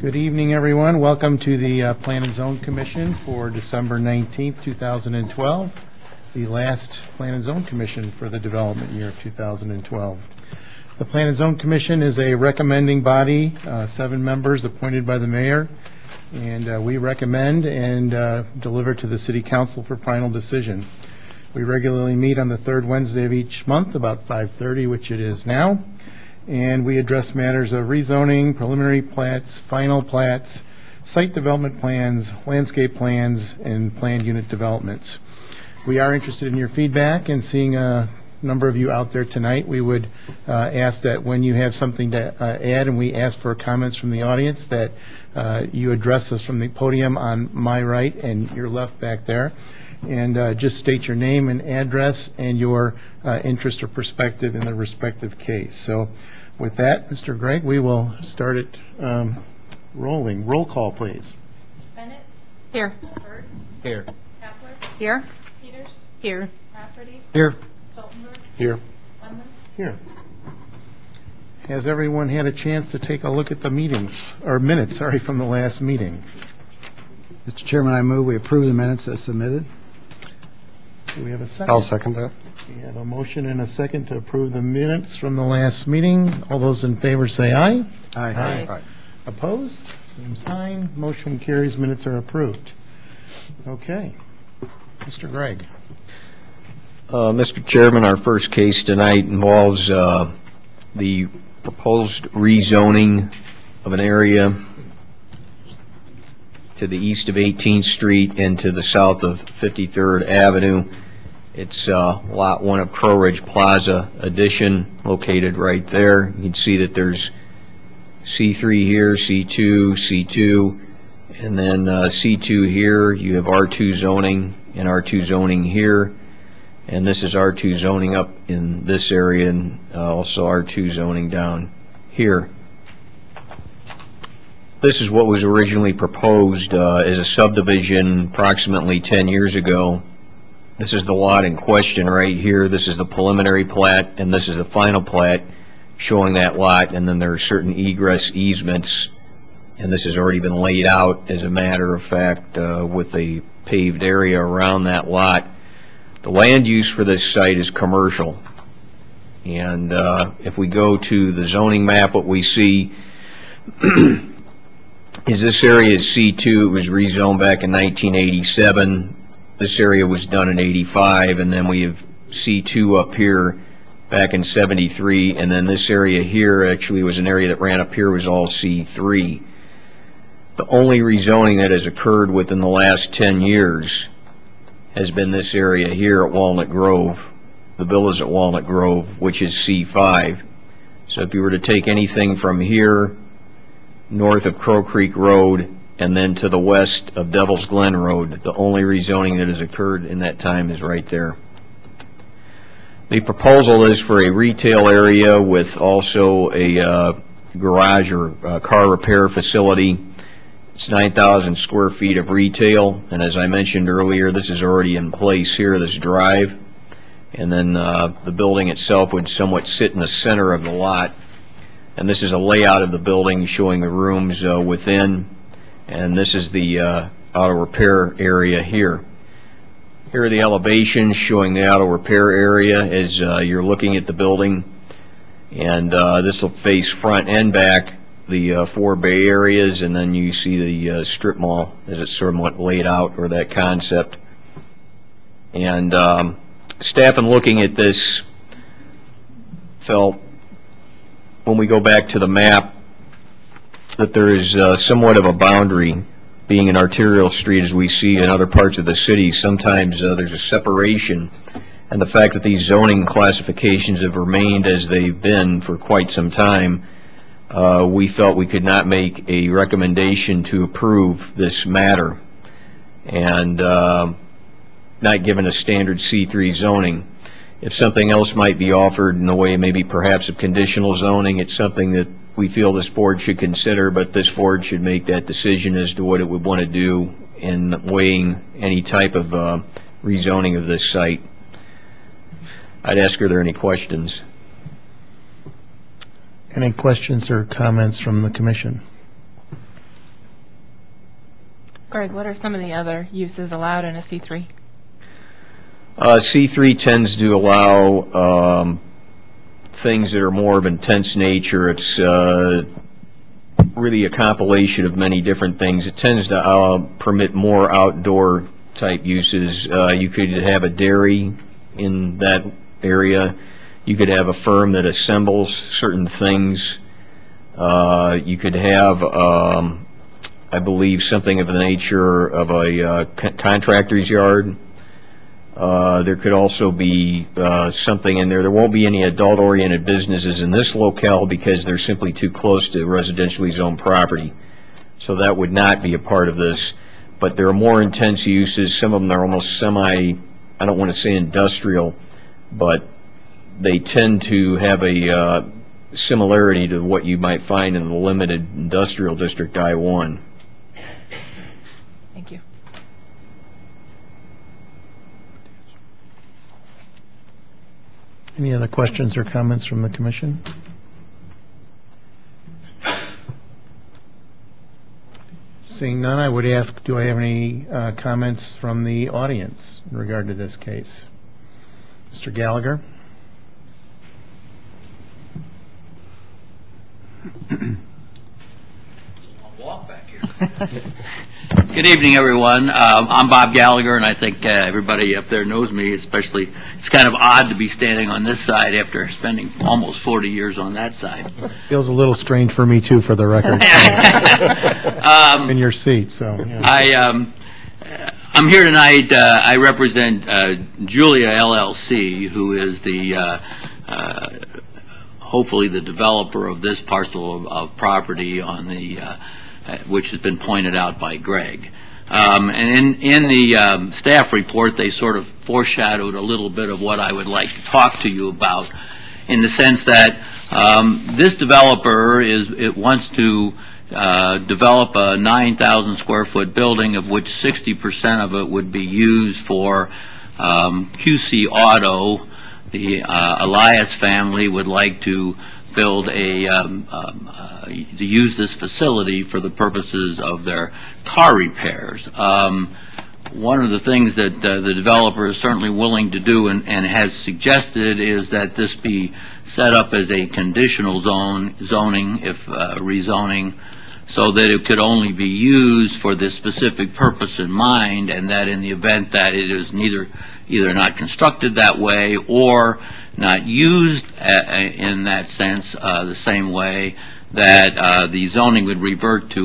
Good evening, everyone. Welcome to the Plan and Zone Commission for December 19th, 2012, the last Plan and Zone Commission for the development year of 2012. The Plan and Zone Commission is a recommending body, 7 members appointed by the mayor, and we recommend and deliver to the City Council for final decision. We regularly meet on the third Wednesday of each month, about 5:30, which it is now, and we address matters of rezoning, preliminary plats, final plats, site development plans, landscape plans, and planned unit developments. We are interested in your feedback, and seeing a number of you out there tonight, we would ask that when you have something to add, and we ask for comments from the audience, that you address us from the podium on my right and your left back there. And just state your name and address and your interest or perspective in the respective case. So with that, Mr. Gregg, we will start it rolling. Roll call, please. Bennett? Here. Burt? Here. Kapler? Here. Peters? Here. Rafferty? Here. Stoltenberg? Here. Lemons? Here. Has everyone had a chance to take a look at the meetings, or minutes, sorry, from the last meeting? Mr. Chairman, I move we approve the minutes as submitted. Do we have a second? I'll second that. We have a motion and a second to approve the minutes from the last meeting. All those in favor say aye. Aye. Aye. Opposed? Same sign. Motion carries. Minutes are approved. Okay. Mr. Gregg. Mr. Chairman, our first case tonight involves the proposed rezoning of an area to the east of 18th Street and to the south of 53rd Avenue. It's Lot 1 of Crow Ridge Plaza Addition, located right there. You can see that there's C3 here, C2, C2, and then C2 here. You have R2 zoning and R2 zoning here. And this is R2 zoning up in this area, and also R2 zoning down here. This is what was originally proposed as a subdivision approximately 10 years ago. This is the lot in question right here. This is the preliminary plat, and this is the final plat showing that lot, and then there are certain egress easements, and this has already been laid out, as a matter of fact, with a paved area around that lot. The land use for this site is commercial, and if we go to the zoning map, what we see is this area is C2. It was rezoned back in 1987. This area was done in 85, and then we have C2 up here back in 73, and then this area here actually was an area that ran up here, was all C3. The only rezoning that has occurred within the last 10 years has been this area here at Walnut Grove, the villas at Walnut Grove, which is C5. So if you were to take anything from here north of Crow Creek Road and then to the west of Devil's Glen Road, the only rezoning that has occurred in that time is right there. The proposal is for a retail area with also a garage or car repair facility. It's 9,000 square feet of retail, and as I mentioned earlier, this is already in place here, this drive, and then the building itself would somewhat sit in the center of the lot. And this is a layout of the building showing the rooms within, and this is the auto repair area here. Here are the elevations showing the auto repair area as you're looking at the building, and this will face front and back, the 4 bay areas, and then you see the strip mall as it's somewhat laid out, or that concept. And staff, in looking at this, felt, when we go back to the map, that there is somewhat of a boundary, being an arterial street as we see in other parts of the city. Sometimes there's a separation, and the fact that these zoning classifications have remained as they've been for quite some time, we felt we could not make a recommendation to approve this matter, and not given a standard C3 zoning. If something else might be offered in the way maybe perhaps of conditional zoning, it's something that we feel this board should consider, but this board should make that decision as to what it would want to do in weighing any type of rezoning of this site. I'd ask, are there any questions? Any questions or comments from the commission? Greg, what are some of the other uses allowed in a C3? C3 tends to allow things that are more of intense nature. It's really a compilation of many different things. It tends to permit more outdoor type uses. You could have a dairy in that area. You could have a firm that assembles certain things. You could have, I believe, something of the nature of a contractor's yard. There could also be something in there. There won't be any adult-oriented businesses in this locale because they're simply too close to residentially zoned property. So that would not be a part of this. But there are more intense uses. Some of them are almost semi, I don't want to say industrial, but they tend to have a similarity to what you might find in the limited industrial district I-1. Thank you. Any other questions or comments from the commission? Seeing none, I would ask, do I have any comments from the audience in regard to this case? Mr. Gallagher? Walk back here. Good evening, everyone. I'm Bob Gallagher, and I think everybody up there knows me, especially it's kind of odd to be standing on this side after spending almost 40 years on that side. Feels a little strange for me, too, for the record. In your seat, so. Yeah. I'm here tonight. I represent Julia LLC, who is the hopefully the developer of this parcel of property on the which has been pointed out by Greg. And in the staff report, they sort of foreshadowed a little bit of what I would like to talk to you about, in the sense that this developer wants to develop a 9,000 square foot building, of which 60% of it would be used for QC Auto. The Elias family would like to build to use this facility for the purposes of their car repairs. One of the things that the developer is certainly willing to do and has suggested is that this be set up as a conditional zoning, if rezoning, so that it could only be used for this specific purpose in mind, and that in the event that it is either not constructed that way or not used in that sense the same way, that the zoning would revert to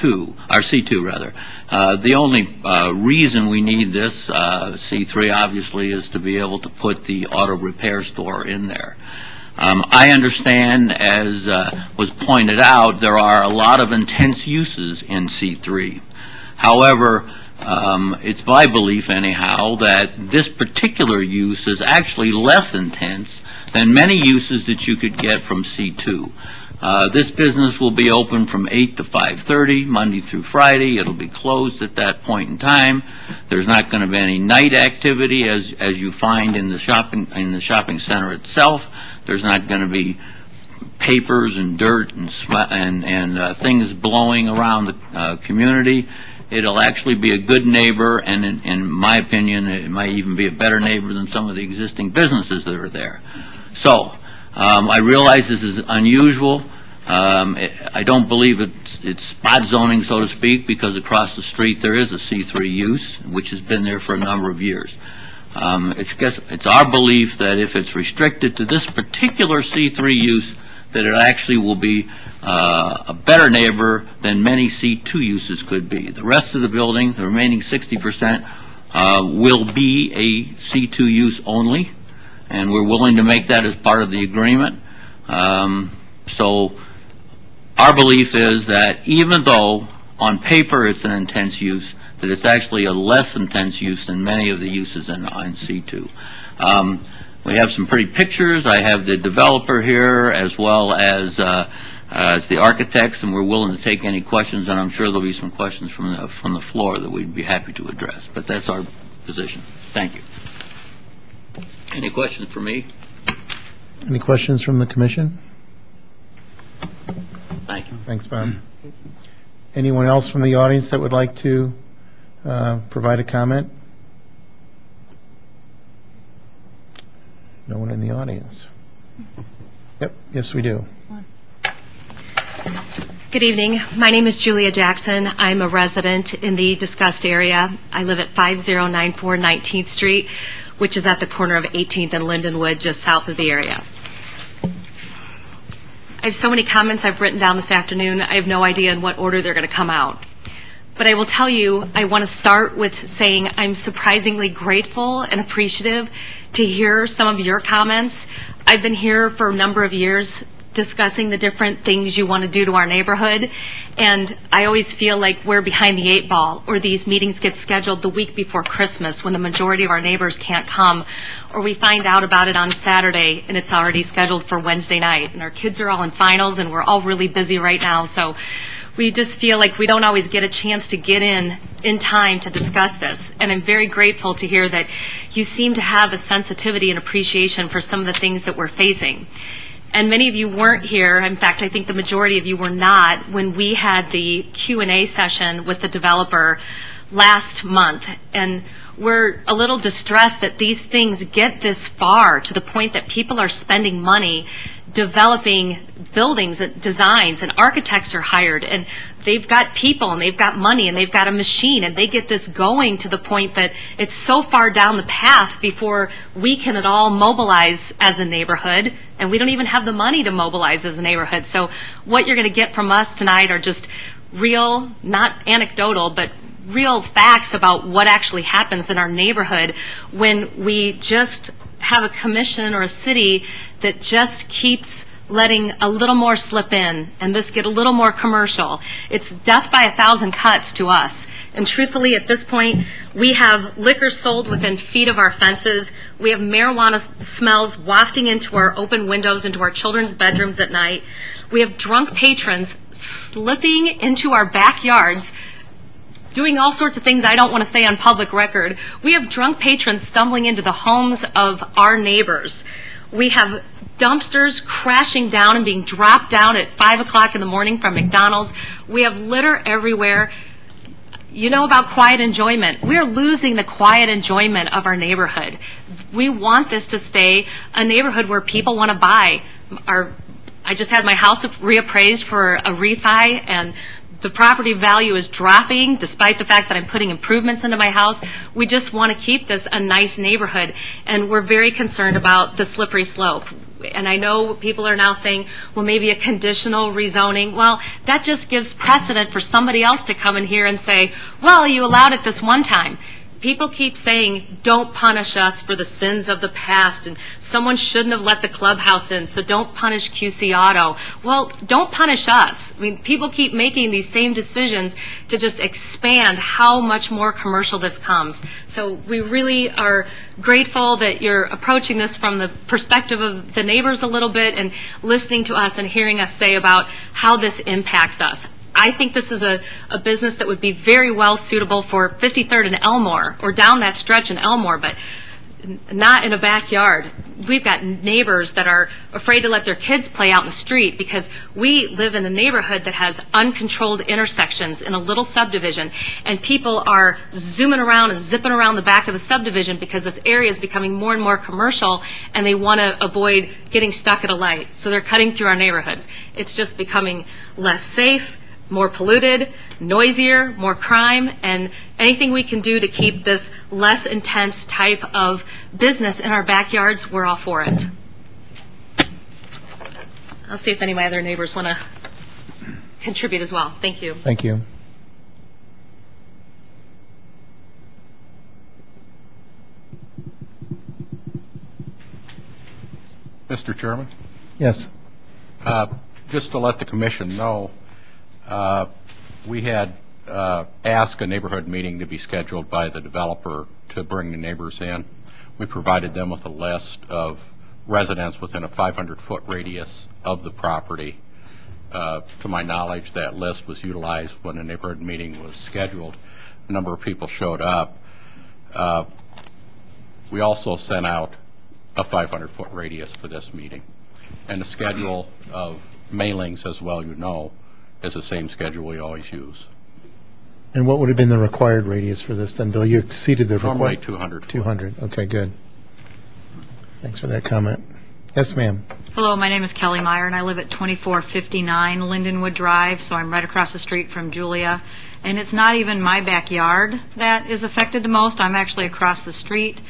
C2 rather. The only reason we need this C3 obviously is to be able to put the auto repair store in there. I understand, as was pointed out, there are a lot of intense uses in C3. However, it's my belief anyhow that this particular use is actually less intense than many uses that you could get from C2. This business will be open from 8 to 5:30, Monday through Friday. It'll be closed at that point in time. There's not going to be any night activity as you find in the shopping center itself. There's not going to be papers and dirt and things blowing around the community. It'll actually be a good neighbor, and in my opinion, it might even be a better neighbor than some of the existing businesses that are there. So I realize this is unusual. I don't believe it's spot zoning, so to speak, because across the street there is a C3 use, which has been there for a number of years. It's our belief that if it's restricted to this particular C3 use, that it actually will be a better neighbor than many C2 uses could be. The rest of the building, the remaining 60%, will be a C2 use only, and we're willing to make that as part of the agreement. So our belief is that even though on paper it's an intense use, that it's actually a less intense use than many of the uses in C2. We have some pretty pictures. I have the developer here as well as the architects, and we're willing to take any questions, and I'm sure there'll be some questions from the floor that we'd be happy to address. But that's our position. Thank you. Any questions for me? Any questions from the commission? Thank you. Thanks, Bob. Anyone else from the audience that would like to provide a comment? No one in the audience. Yep, yes, we do. Good evening. My name is Julia Jackson. I'm a resident in the discussed area. I live at 5094 19th Street, which is at the corner of 18th and Lindenwood, just south of the area. I have so many comments I've written down this afternoon. I have no idea in what order they're going to come out. But I will tell you, I want to start with saying I'm surprisingly grateful and appreciative to hear some of your comments. I've been here for a number of years discussing the different things you want to do to our neighborhood, and I always feel like we're behind the 8 ball, or these meetings get scheduled the week before Christmas when the majority of our neighbors can't come, or we find out about it on Saturday and it's already scheduled for Wednesday night, and our kids are all in finals and we're all really busy right now, so we just feel like we don't always get a chance to get in time to discuss this. And I'm very grateful to hear that you seem to have a sensitivity and appreciation for some of the things that we're facing. And many of you weren't here. In fact, I think the majority of you were not when we had the Q&A session with the developer last month. And we're a little distressed that these things get this far to the point that people are spending money developing buildings and designs, and architects are hired, and they've got people and they've got money and they've got a machine, and they get this going to the point that it's so far down the path before we can at all mobilize as a neighborhood, and we don't even have the money to mobilize as a neighborhood. So what you're going to get from us tonight are just real, not anecdotal, but real facts about what actually happens in our neighborhood when we just have a commission or a city that just keeps letting a little more slip in and this get a little more commercial. It's death by 1,000 cuts to us. And truthfully, at this point, we have liquor sold within feet of our fences. We have marijuana smells wafting into our open windows, into our children's bedrooms at night. We have drunk patrons slipping into our backyards, doing all sorts of things I don't want to say on public record. We have drunk patrons stumbling into the homes of our neighbors. We have dumpsters crashing down and being dropped down at 5 o'clock in the morning from McDonald's. We have litter everywhere. You know about quiet enjoyment. We're losing the quiet enjoyment of our neighborhood. We want this to stay a neighborhood where people want to buy. I just had my house reappraised for a refi, and the property value is dropping despite the fact that I'm putting improvements into my house. We just want to keep this a nice neighborhood, and we're very concerned about the slippery slope. And I know people are now saying, well, maybe a conditional rezoning. Well, that just gives precedent for somebody else to come in here and say, well, you allowed it this one time. People keep saying, don't punish us for the sins of the past, and someone shouldn't have let the clubhouse in, so don't punish QC Auto. Well, don't punish us. I mean, people keep making these same decisions to just expand how much more commercial this comes. So we really are grateful that you're approaching this from the perspective of the neighbors a little bit and listening to us and hearing us say about how this impacts us. I think this is a business that would be very well suitable for 53rd and Elmore, or down that stretch in Elmore, but not in a backyard. We've got neighbors that are afraid to let their kids play out in the street because we live in a neighborhood that has uncontrolled intersections in a little subdivision, and people are zooming around and zipping around the back of the subdivision because this area is becoming more and more commercial, and they want to avoid getting stuck at a light. So they're cutting through our neighborhoods. It's just becoming less safe, more polluted, noisier, more crime, and anything we can do to keep this less intense type of business in our backyards, we're all for it. I'll see if any of my other neighbors want to contribute as well. Thank you. Thank you. Mr. Chairman, Yes. just to let the commission know, we had asked a neighborhood meeting to be scheduled by the developer to bring the neighbors in. We provided them with a list of residents within a 500-foot radius of the property. To my knowledge, that list was utilized when the neighborhood meeting was scheduled. A number of people showed up. We also sent out a 500-foot radius for this meeting. And the schedule of mailings, as well you know, is the same schedule we always use. And what would have been the required radius for this then, Bill? You exceeded the Normally required. 200 foot. 200, okay, good. Thanks for that comment. Yes, ma'am. Hello, my name is Kelly Meyer, and I live at 2459 Lindenwood Drive, so I'm right across the street from Julia. And it's not even my backyard that is affected the most. I'm actually across the street.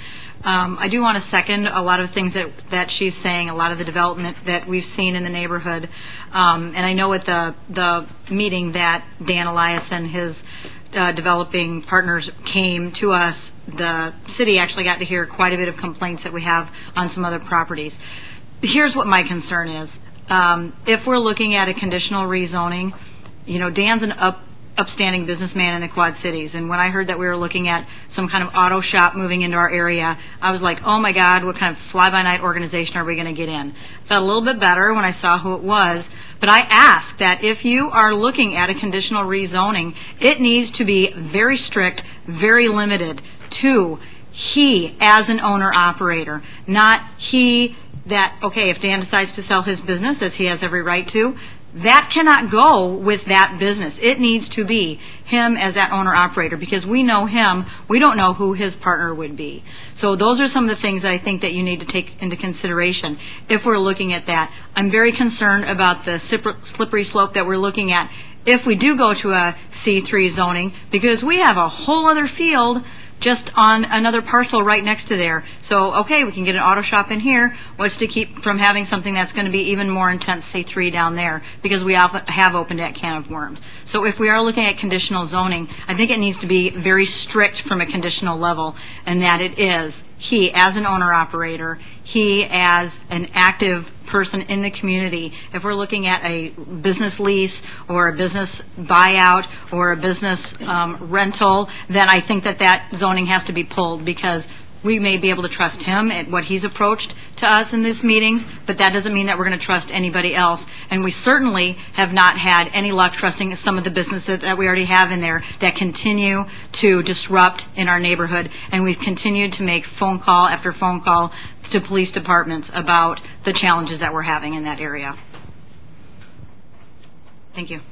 I do want to second a lot of things that she's saying, a lot of the development that we've seen in the neighborhood. And I know at the meeting that Dan Elias and his developing partners came to us, the city actually got to hear quite a bit of complaints that we have on some other properties. Here's what my concern is. If we're looking at a conditional rezoning, Dan's an upstanding businessman in the Quad Cities, and when I heard that we were looking at some kind of auto shop moving into our area, I was like, oh my God, what kind of fly-by-night organization are we going to get in? Felt a little bit better when I saw who it was, but I ask that if you are looking at a conditional rezoning, it needs to be very strict, very limited to he as an owner-operator, not he that, okay, if Dan decides to sell his business, as he has every right to, that cannot go with that business. It needs to be him as that owner-operator, because we know him, we don't know who his partner would be. So those are some of the things that I think that you need to take into consideration if we're looking at that. I'm very concerned about the slippery slope that we're looking at if we do go to a C3 zoning, because we have a whole other field just on another parcel right next to there. So, okay, we can get an auto shop in here. What's to keep from having something that's going to be even more intense, C3 down there, because we have opened that can of worms. So if we are looking at conditional zoning, I think it needs to be very strict from a conditional level, and that it is he as an owner-operator, he as an active person in the community. If we're looking at a business lease or a business buyout or a business rental, then I think that zoning has to be pulled, because we may be able to trust him at what he's approached to us in these meetings, but that doesn't mean that we're going to trust anybody else. And we certainly have not had any luck trusting some of the businesses that we already have in there that continue to disrupt in our neighborhood. And we've continued to make phone call after phone call to police departments about the challenges that we're having in that area. Thank you.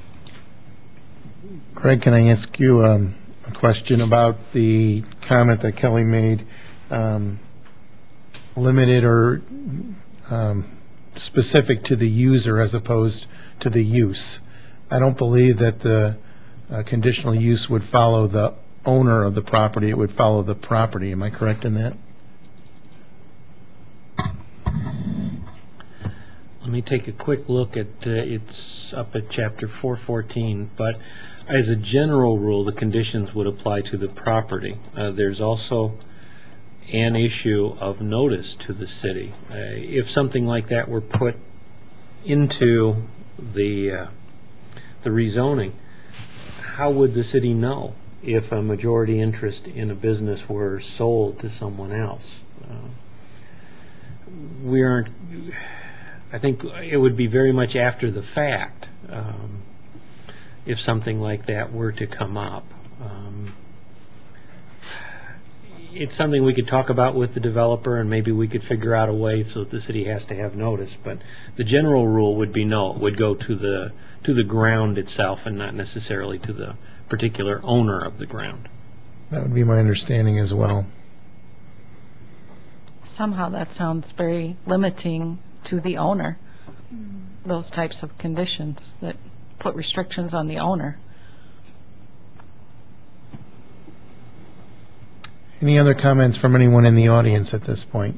Craig, can I ask you a question about the comment that Kelly made, limited or specific to the user as opposed to the use? I don't believe that the conditional use would follow the owner of the property. It would follow the property. Am I correct in that? Let me take a quick look at it's up at chapter 414, but as a general rule, the conditions would apply to the property. There's also an issue of notice to the city. If something like that were put into the rezoning, how would the city know if a majority interest in a business were sold to someone else? I think it would be very much after the fact if something like that were to come up. It's something we could talk about with the developer, and maybe we could figure out a way so that the city has to have notice. But the general rule would be no, it would go to the ground itself and not necessarily to the particular owner of the ground. That would be my understanding as well. Somehow that sounds very limiting to the owner, those types of conditions that put restrictions on the owner. Any other comments from anyone in the audience at this point?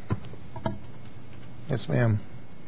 Yes, ma'am.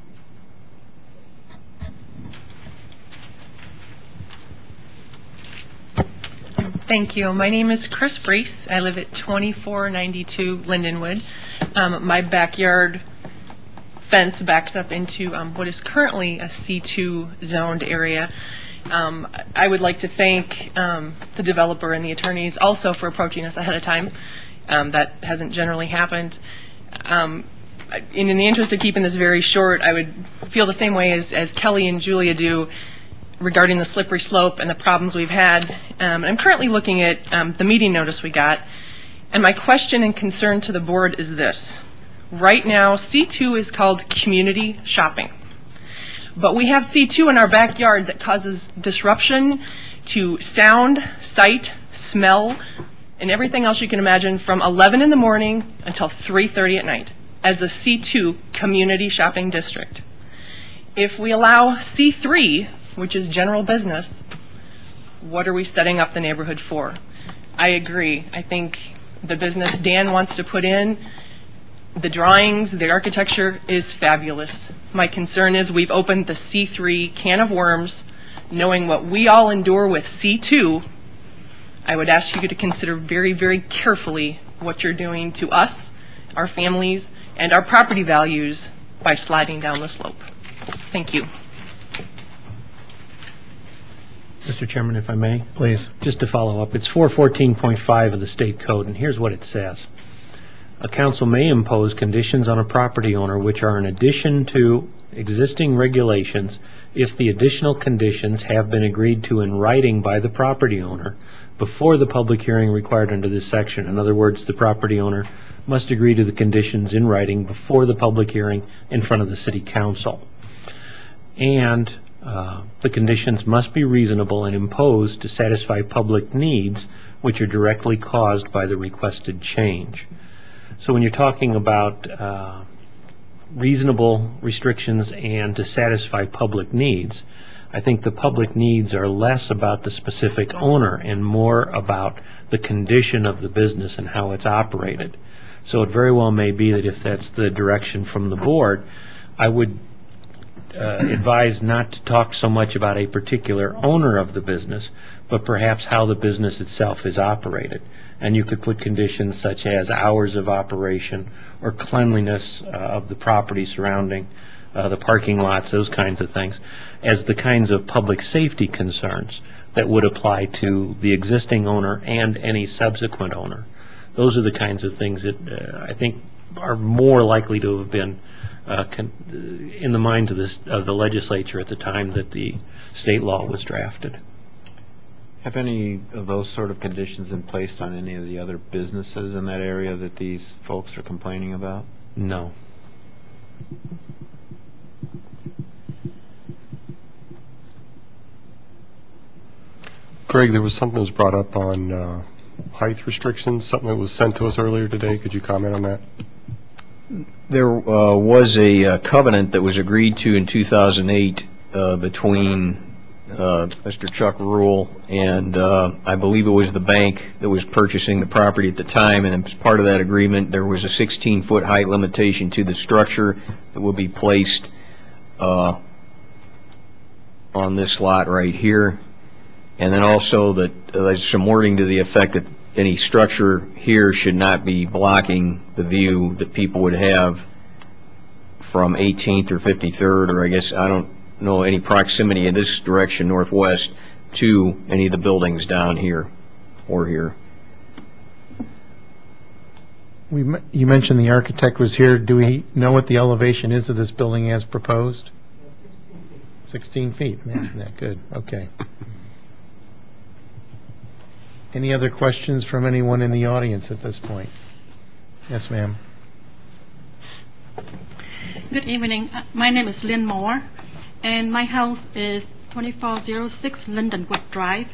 Thank you. My name is Chris Brees. I live at 2492 Lindenwood. My backyard fence backs up into what is currently a C2 zoned area. I would like to thank the developer and the attorneys also for approaching us ahead of time. That hasn't generally happened. In the interest of keeping this very short, I would feel the same way as Kelly and Julia do regarding the slippery slope and the problems we've had. I'm currently looking at the meeting notice we got, and my question and concern to the board is this. Right now, C2 is called community shopping. But we have C2 in our backyard that causes disruption to sound, sight, smell, and everything else you can imagine from 11 in the morning until 3:30 at night as a C2 community shopping district. If we allow C3, which is general business, what are we setting up the neighborhood for? I agree. I think the business Dan wants to put in, the drawings, the architecture is fabulous. My concern is we've opened the C3 can of worms, knowing what we all endure with C2. I would ask you to consider very, very carefully what you're doing to us, our families, and our property values by sliding down the slope. Thank you. Mr. Chairman, if I may? Please. Just to follow up, it's 414.5 of the state code, and here's what it says. A council may impose conditions on a property owner which are in addition to existing regulations if the additional conditions have been agreed to in writing by the property owner before the public hearing required under this section. In other words, the property owner must agree to the conditions in writing before the public hearing in front of the city council. And the conditions must be reasonable and imposed to satisfy public needs which are directly caused by the requested change. So when you're talking about reasonable restrictions and to satisfy public needs, I think the public needs are less about the specific owner and more about the condition of the business and how it's operated. So it very well may be that if that's the direction from the board, I would advise not to talk so much about a particular owner of the business, but perhaps how the business itself is operated. And you could put conditions such as hours of operation or cleanliness of the property surrounding the parking lots, those kinds of things, as the kinds of public safety concerns that would apply to the existing owner and any subsequent owner. Those are the kinds of things that I think are more likely to have been in the minds of the legislature at the time that the state law was drafted. Have any of those sort of conditions been placed on any of the other businesses in that area that these folks are complaining about? No. Greg, there was something that was brought up on height restrictions, something that was sent to us earlier today. Could you comment on that? There was a covenant that was agreed to in 2008 between Mr. Chuck Rule and I believe it was the bank that was purchasing the property at the time, and as part of that agreement there was a 16-foot height limitation to the structure that would be placed on this lot right here, and then also that there's some wording to the effect that any structure here should not be blocking the view that people would have from 18th or 53rd, or I guess I don't know any proximity in this direction northwest to any of the buildings down here or here. You mentioned the architect was here. Do we know what the elevation is of this building as proposed? 16 feet. Imagine that. Good. Okay. Any other questions from anyone in the audience at this point? Yes, ma'am. Good evening. My name is Lynn Moore, and my house is 2406 Lindenwood Drive.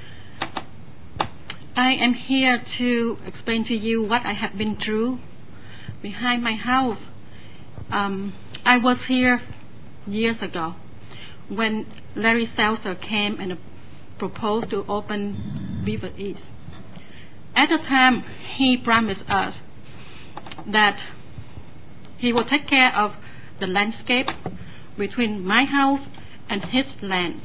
I am here to explain to you what I have been through behind my house. I was here years ago when Larry Seltzer came and proposed to open Beaver East. At the time, he promised us that he will take care of the landscape between my house and his land.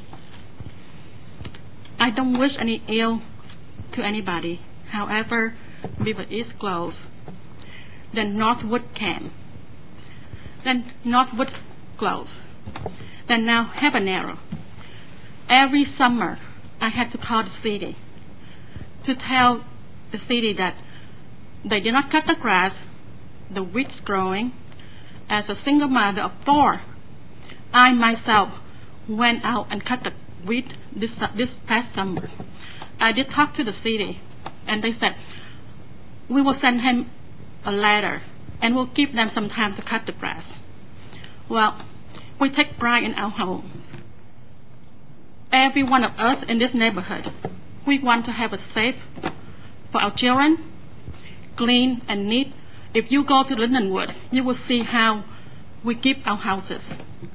I don't wish any ill to anybody. However, Beaver East closed. Then Northwood came. Then Northwood closed. Then now Habanero. Every summer, I had to call the city to tell the city that they did not cut the grass, the weeds growing. As a single mother of 4, I myself went out and cut the weed this past summer. I did talk to the city, and they said, we will send him a letter, and we'll give them some time to cut the grass. Well, We take pride in our homes. Every one of us in this neighborhood, we want to have a safe for our children, clean and neat. If you go to Lindenwood, you will see how we keep our houses.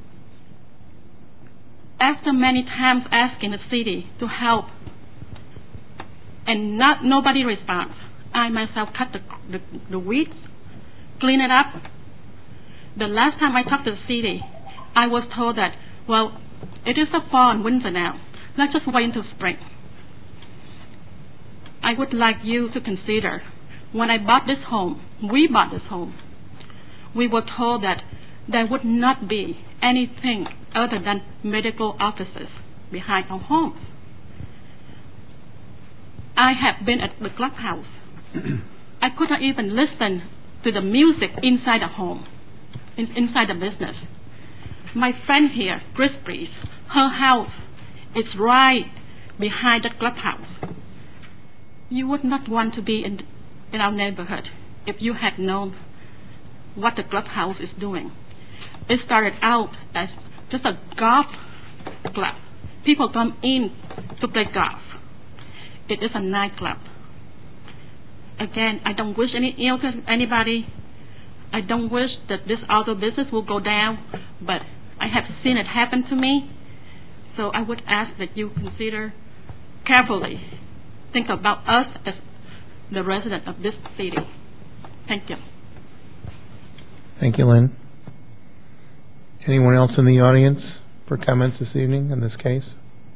After many times asking the city to help and nobody responds, I myself cut the weeds, clean it up. The last time I talked to the city, I was told that, well, it is a fall and winter now. Let's just wait until spring. I would like you to consider, when I bought this home, we bought this home, we were told that there would not be anything other than medical offices behind our homes. I have been at the clubhouse. I could not even listen to the music inside the home, inside the business. My friend here, Chris Breeze, her house is right behind the clubhouse. You would not want to be in our neighborhood if you had known what the clubhouse is doing. It started out as just a golf club. People come in to play golf. It is a nightclub. Again, I don't wish any ill to anybody. I don't wish that this auto business will go down, but I have seen it happen to me. So I would ask that you consider carefully, think about us as the resident of this city. Thank you. Thank you, Lynn. Anyone else in the audience for comments this evening in this case?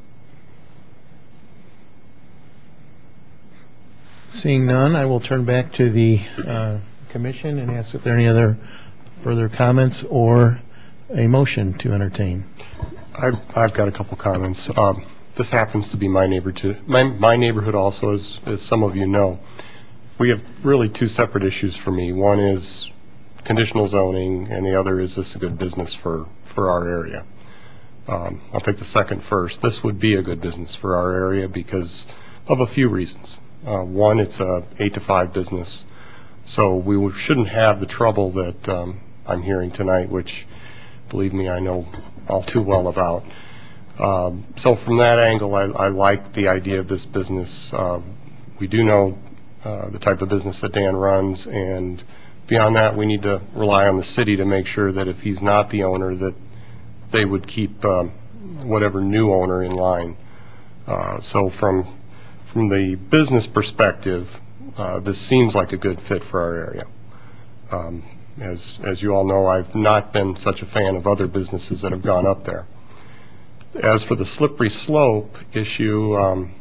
Seeing none, I will turn back to the commission and ask if there are any other further comments or a motion to entertain. I've got a couple comments. This happens to be my neighborhood also, as some of you know. We have really two separate issues for me. One is conditional zoning, and the other is this a good business for our area. I'll take the second first. This would be a good business for our area because of a few reasons. One, it's a 8 to 5 business, so we shouldn't have the trouble that I'm hearing tonight, which, believe me, I know all too well about. So from that angle, I like the idea of this business. We do know the type of business that Dan runs, and beyond that, we need to rely on the city to make sure that if he's not the owner, that they would keep whatever new owner in line. So from the business perspective, this seems like a good fit for our area. As you all know, I've not been such a fan of other businesses that have gone up there. As for the slippery slope issue,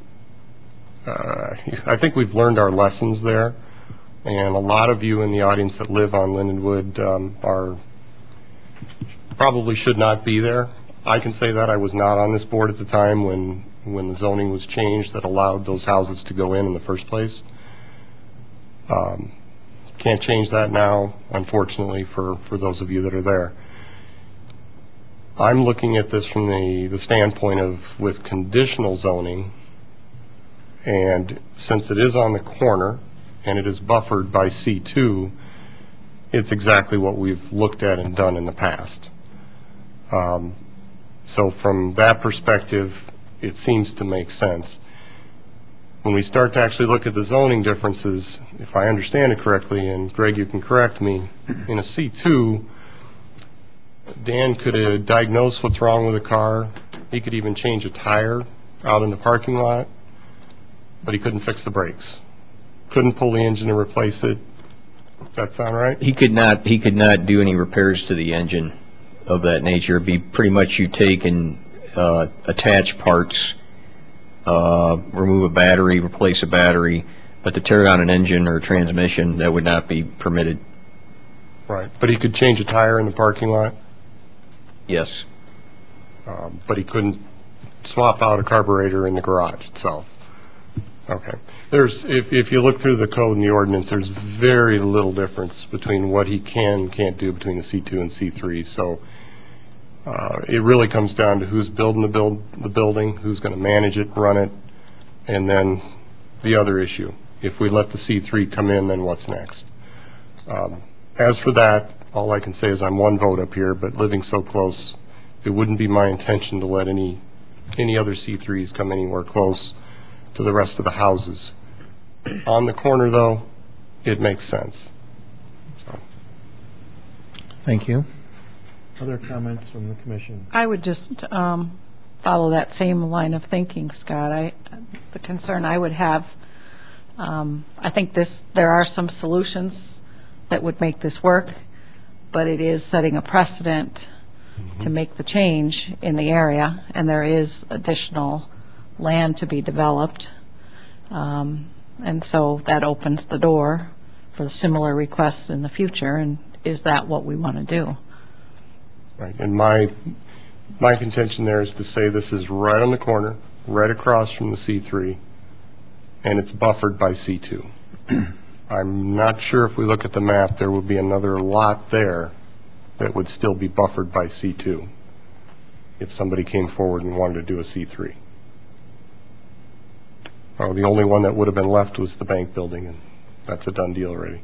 I think we've learned our lessons there, and a lot of you in the audience that live on Lindenwood probably should not be there. I can say that I was not on this board at the time when the zoning was changed that allowed those houses to go in the first place. Can't change that now, unfortunately, for those of you that are there. I'm looking at this from the standpoint of with conditional zoning, and since it is on the corner and it is buffered by C2, it's exactly what we've looked at and done in the past. So from that perspective, it seems to make sense. When we start to actually look at the zoning differences, if I understand it correctly, and Greg, you can correct me, in a C2, Dan could diagnose what's wrong with a car. He could even change a tire out in the parking lot, but he couldn't fix the brakes. Couldn't pull the engine and replace it. Does that sound right? He could not do any repairs to the engine of that nature. It'd be pretty much you take and attach parts, remove a battery, replace a battery, but to tear down an engine or a transmission, that would not be permitted. Right, but he could change a tire in the parking lot? Yes. But he couldn't swap out a carburetor in the garage itself. Okay. If you look through the code and the ordinance, there's very little difference between what he can and can't do between the C2 and C3. So it really comes down to who's building the building, who's going to manage it, run it, and then the other issue. If we let the C3 come in, then what's next? As for that, all I can say is I'm one vote up here, but living so close, it wouldn't be my intention to let any other C3s come anywhere close to the rest of the houses. On the corner, though, it makes sense. So. Thank you. Other comments from the commission? I would just follow that same line of thinking, Scott. The concern I would have, I think there are some solutions that would make this work, but it is setting a precedent to make the change in the area, and there is additional land to be developed. And so that opens the door for similar requests in the future, and is that what we want to do? Right, and my contention there is to say this is right on the corner, right across from the C3, and it's buffered by C2. I'm not sure if we look at the map, there would be another lot there that would still be buffered by C2 if somebody came forward and wanted to do a C3. The only one that would have been left was the bank building, and that's a done deal already.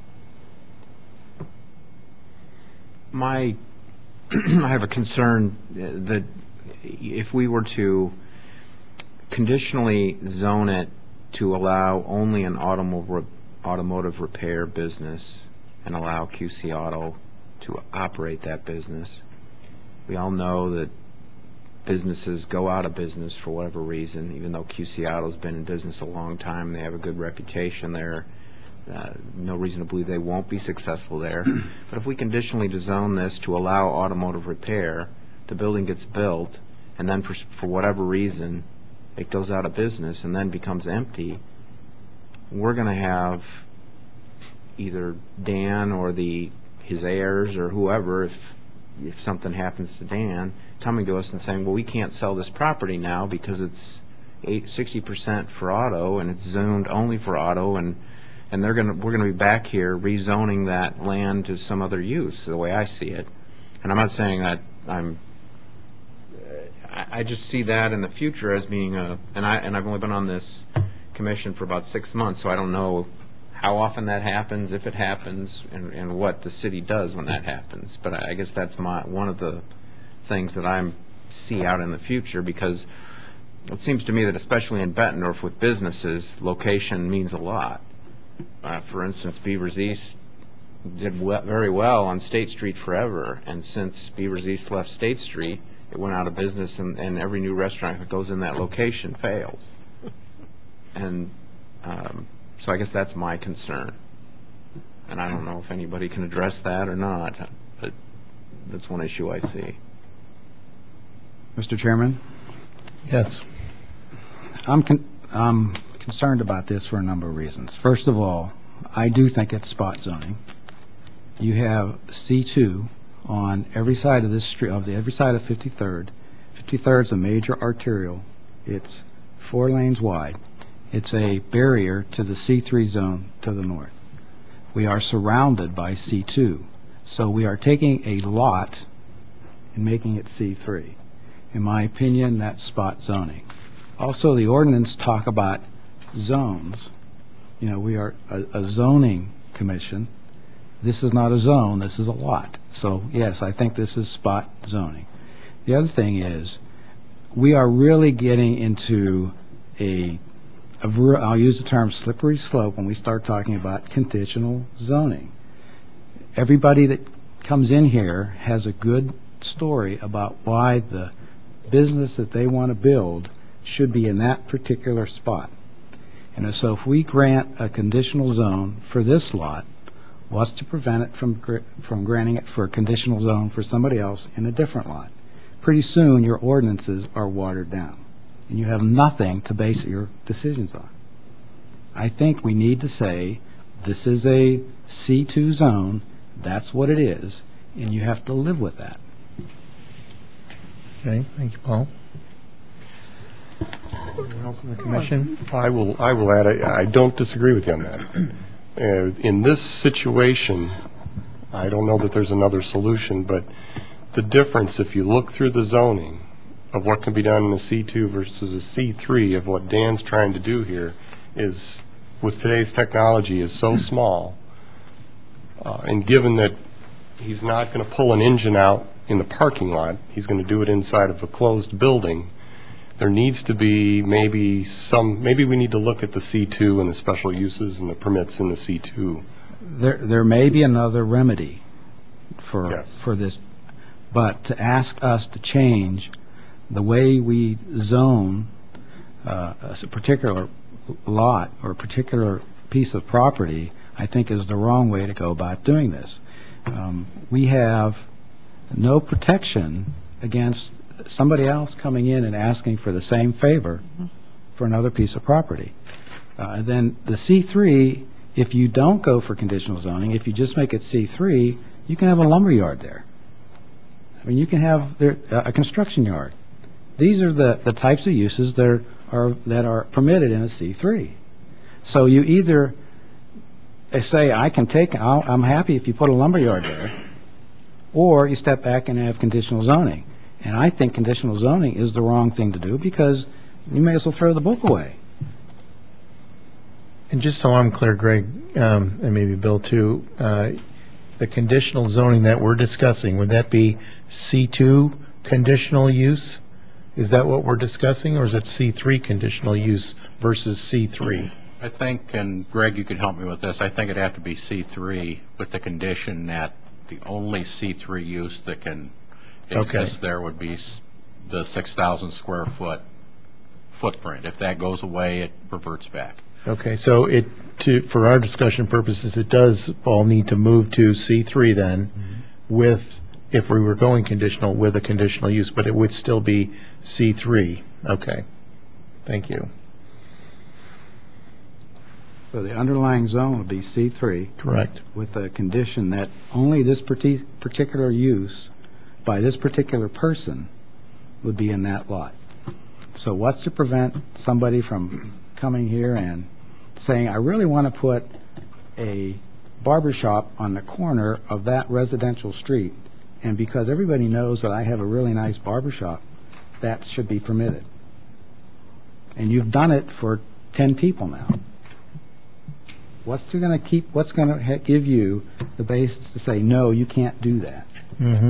I have a concern that if we were to conditionally zone it to allow only an automotive repair business and allow QC Auto to operate that business, we all know that businesses go out of business for whatever reason, even though QC Auto's been in business a long time. They have a good reputation there. No reason to believe they won't be successful there. But if we conditionally zone this to allow automotive repair, the building gets built, and then for whatever reason it goes out of business and then becomes empty, we're going to have either Dan or his heirs or whoever, if something happens to Dan, coming to us and saying, well, we can't sell this property now because it's 60% for auto and it's zoned only for auto, and we're going to be back here rezoning that land to some other use, the way I see it. And I'm not saying that I just see that in the future as being and I've only been on this commission for about 6 months, so I don't know how often that happens, if it happens, and what the city does when that happens. But I guess that's one of the things that I see out in the future, because it seems to me that especially in Bettendorf with businesses, location means a lot. For instance, Beavers East did very well on State Street forever, and since Beavers East left State Street, it went out of business, and every new restaurant that goes in that location fails. And so I guess that's my concern. And I don't know if anybody can address that or not, but that's one issue I see. Mr. Chairman? Yes. I'm concerned about this for a number of reasons. First of all, I do think it's spot zoning. You have C2 on every side of this street, every side of 53rd. 53rd is a major arterial. It's 4 lanes wide. It's a barrier to the C3 zone to the north. We are surrounded by C2. So we are taking a lot and making it C3. In my opinion, that's spot zoning. Also, the ordinance talk about zones. You know, we are a zoning commission. This is not a zone, this is a lot. So yes, I think this is spot zoning. The other thing is, we are really getting into I'll use the term slippery slope when we start talking about conditional zoning. Everybody that comes in here has a good story about why the business that they want to build should be in that particular spot. And so if we grant a conditional zone for this lot, what's to prevent it from granting it for a conditional zone for somebody else in a different lot? Pretty soon your ordinances are watered down, and you have nothing to base your decisions on. I think we need to say, this is a C2 zone, that's what it is, and you have to live with that. Okay, thank you, Paul. Anyone else in the commission? I will add, I don't disagree with you on that. In this situation, I don't know that there's another solution, but the difference, if you look through the zoning of what can be done in a C2 versus a C3 of what Dan's trying to do here, is with today's technology is so small, and given that he's not going to pull an engine out in the parking lot. He's going to do it inside of a closed building. There needs to be maybe we need to look at the C2 and the special uses and the permits in the C2. There may be another remedy for Yes. for this, but to ask us to change the way we zone a particular lot or a particular piece of property, I think is the wrong way to go about doing this. We have no protection against somebody else coming in and asking for the same favor for another piece of property. Then the C3, if you don't go for conditional zoning, if you just make it C3, you can have a lumber yard there. I mean, you can have a construction yard. These are the types of uses that are permitted in a C3. So you either say, I'm happy if you put a lumber yard there, or you step back and have conditional zoning. And I think conditional zoning is the wrong thing to do because you may as well throw the book away. And just so I'm clear, Greg, and maybe Bill too, the conditional zoning that we're discussing, would that be C2 conditional use? Is that what we're discussing, or is it C3 conditional use versus C3? I think, and Greg, you could help me with this, I think it'd have to be C3 with the condition that the only C3 use that can exist there would be the 6,000 square foot footprint. If that goes away, it reverts back. Okay, so for our discussion purposes, it does all need to move to C3 then, with, if we were going conditional, with a conditional use, but it would still be C3. Okay, thank you. So the underlying zone would be C3. Correct. With the condition that only this particular use by this particular person would be in that lot. So what's to prevent somebody from coming here and saying, I really want to put a barber shop on the corner of that residential street, and because everybody knows that I have a really nice barber shop, that should be permitted. And you've done it for 10 people now. What's going to give you the basis to say, no, you can't do that? Mm-hmm.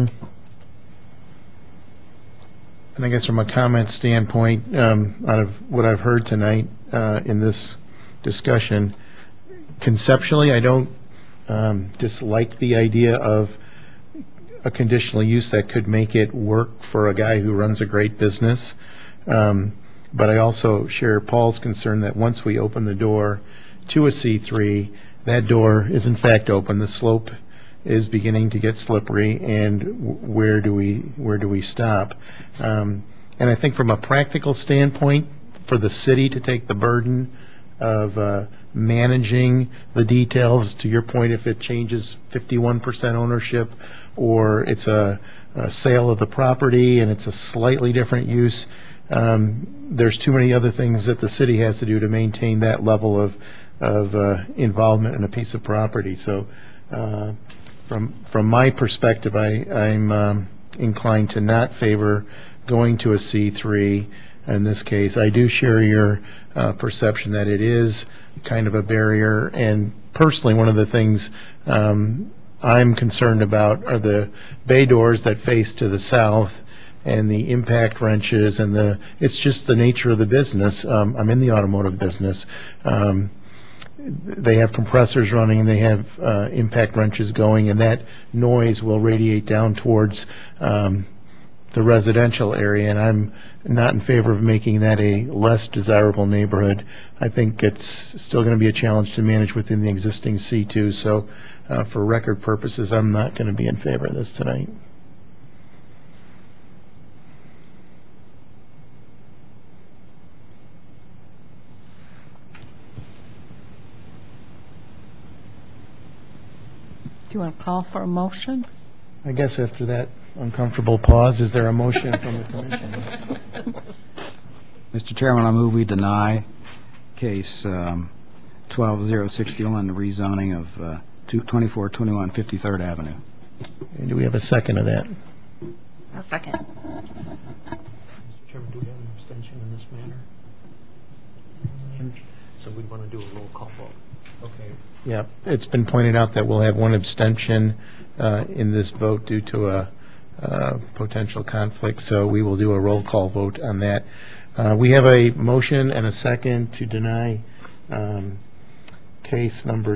And I guess from a comment standpoint, out of what I've heard tonight in this discussion, conceptually, I don't dislike the idea of a conditional use that could make it work for a guy who runs a great business. But I also share Paul's concern that once we open the door to a C3, that door is in fact open. The slope is beginning to get slippery, and where do we stop? And I think from a practical standpoint, for the city to take the burden of managing the details, to your point, if it changes 51% ownership or it's a sale of the property and it's a slightly different use, there's too many other things that the city has to do to maintain that level of involvement in a piece of property. So from my perspective, I'm inclined to not favor going to a C3 in this case. I do share your perception that it is kind of a barrier, and personally one of the things I'm concerned about are the bay doors that face to the south and the impact wrenches, and it's just the nature of the business. I'm in the automotive business. They have compressors running, and they have impact wrenches going, and that noise will radiate down towards the residential area, and I'm not in favor of making that a less desirable neighborhood. I think it's still going to be a challenge to manage within the existing C2, so for record purposes, I'm not going to be in favor of this tonight. Do you want to call for a motion? I guess after that uncomfortable pause, is there a motion from the commission? Mr. Chairman, I move we deny case 12061, the rezoning of 2421 53rd Avenue. And do we have a second of that? A second. Mr. Chairman, do we have an abstention in this matter? So we'd want to do a roll call vote. Okay. Yeah, it's been pointed out that we'll have one abstention in this vote due to potential conflict, so we will do a roll call vote on that. We have a motion and a second to deny case number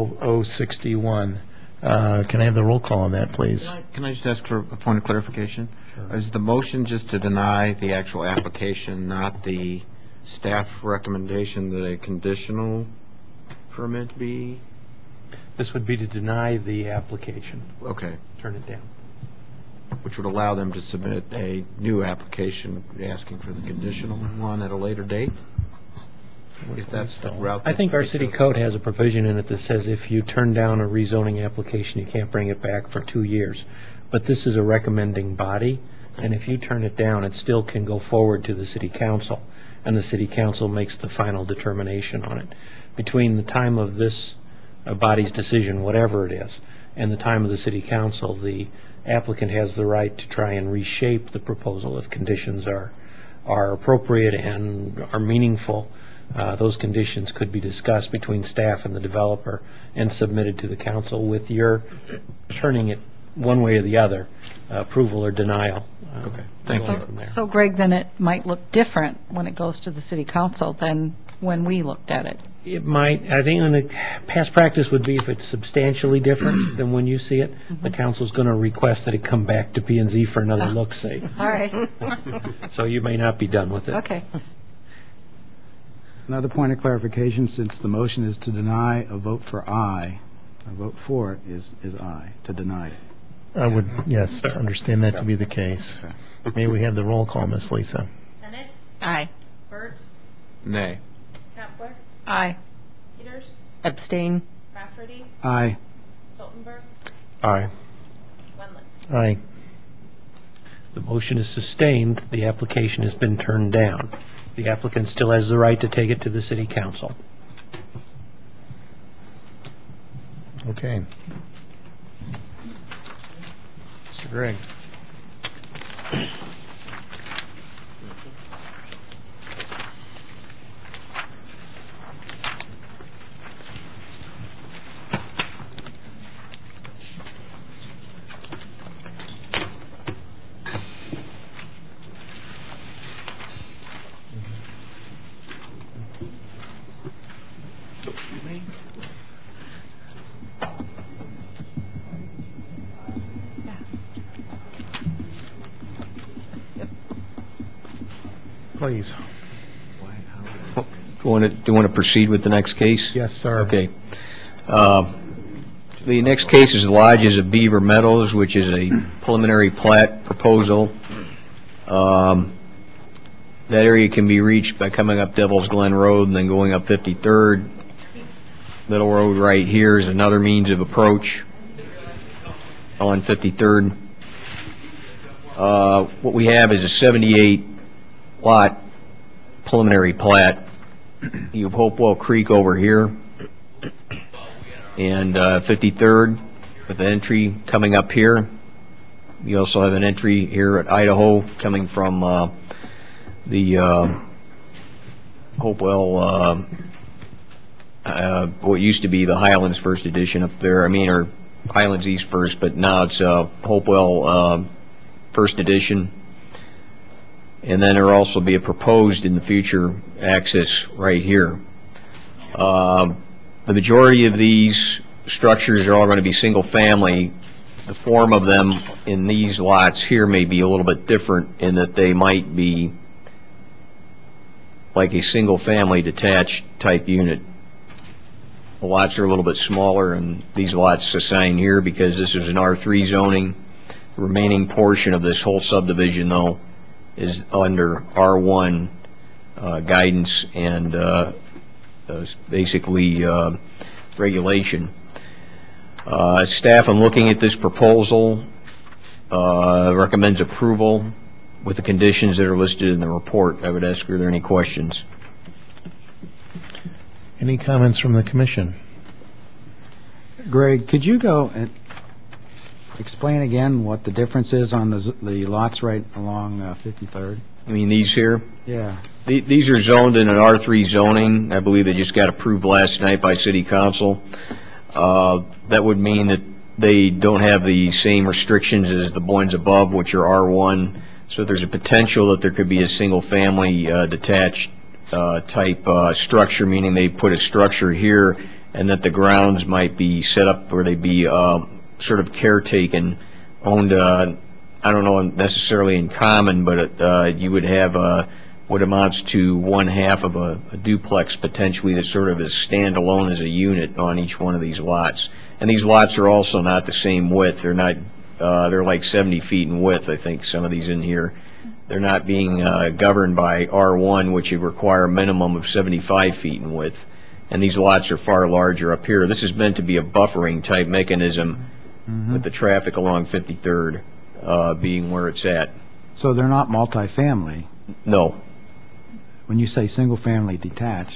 12061. Can I have the roll call on that, please? Can I just ask for a point of clarification? Sure. Is the motion just to deny the actual application, not the staff recommendation that a conditional permit be? This would be to deny the application. Okay. Turn it down. Which would allow them to submit a new application asking for the conditional one at a later date? If that's the route. I think our city code has a provision in it that says if you turn down a rezoning application, you can't bring it back for 2 years. But this is a recommending body, and if you turn it down, it still can go forward to the city council, and the city council makes the final determination on it. Between the time of this body's decision, whatever it is, and the time of the city council, the applicant has the right to try and reshape the proposal if conditions are appropriate and are meaningful. Those conditions could be discussed between staff and the developer and submitted to the council with your turning it one way or the other, approval or denial. Okay, thank you. So Greg, then it might look different when it goes to the city council than when we looked at it. It might. I think in the past practice would be if it's substantially different than when you see it, the council's going to request that it come back to P&Z for another look, say. All right. So you may not be done with it. Okay. Another point of clarification, since the motion is to deny, a vote for aye, a vote for it is aye, to deny it. I would, yes, understand that to be the case. May we have the roll call, Ms. Lisa? Bennett, Aye. Burt, Nay. Kepler, Aye. Peters, Abstain. Rafferty, Aye. Stoltenberg, Aye. Wendland. Aye. The motion is sustained. The application has been turned down. The applicant still has the right to take it to the city council. Okay. Mr. Gregg. Please. Do you want to proceed with the next case? Yes, sir. Okay. The next case is Lodges of Beaver Meadows, which is a preliminary plat proposal. That area can be reached by coming up Devil's Glen Road and then going up 53rd. Middle Road right here is another means of approach on 53rd. What we have is a 78-lot preliminary plat. You have Hopewell Creek over here, and 53rd with an entry coming up here. You also have an entry here at Idaho coming from the Hopewell, what used to be the Highlands First Edition up there. Or Highlands East First, but now it's Hopewell First Edition. And then there will also be a proposed in the future access right here. The majority of these structures are all going to be single family. The form of them in these lots here may be a little bit different in that they might be like a single family detached type unit. The lots are a little bit smaller, and these lots assigned here because this is an R3 zoning. The remaining portion of this whole subdivision, though, is under R1 guidance and basically regulation. Staff, in looking at this proposal, recommends approval with the conditions that are listed in the report. I would ask, are there any questions? Any comments from the commission? Greg, could you go and explain again what the difference is on the lots right along 53rd? You mean these here? Yeah. These are zoned in an R3 zoning. I believe they just got approved last night by City Council. That would mean that they don't have the same restrictions as the ones above, which are R1. So there's a potential that there could be a single-family detached type structure, meaning they put a structure here, and that the grounds might be set up where they'd be sort of caretaken, owned, I don't know necessarily in common, but you would have what amounts to one half of a duplex potentially that sort of is standalone as a unit on each one of these lots. And these lots are also not the same width. They're not, they're like 70 feet in width, I think, some of these in here. They're not being governed by R1, which would require a minimum of 75 feet in width. And these lots are far larger up here. This is meant to be a buffering type mechanism with the traffic along 53rd being where it's at. So they're not multifamily? No. When you say single-family detached,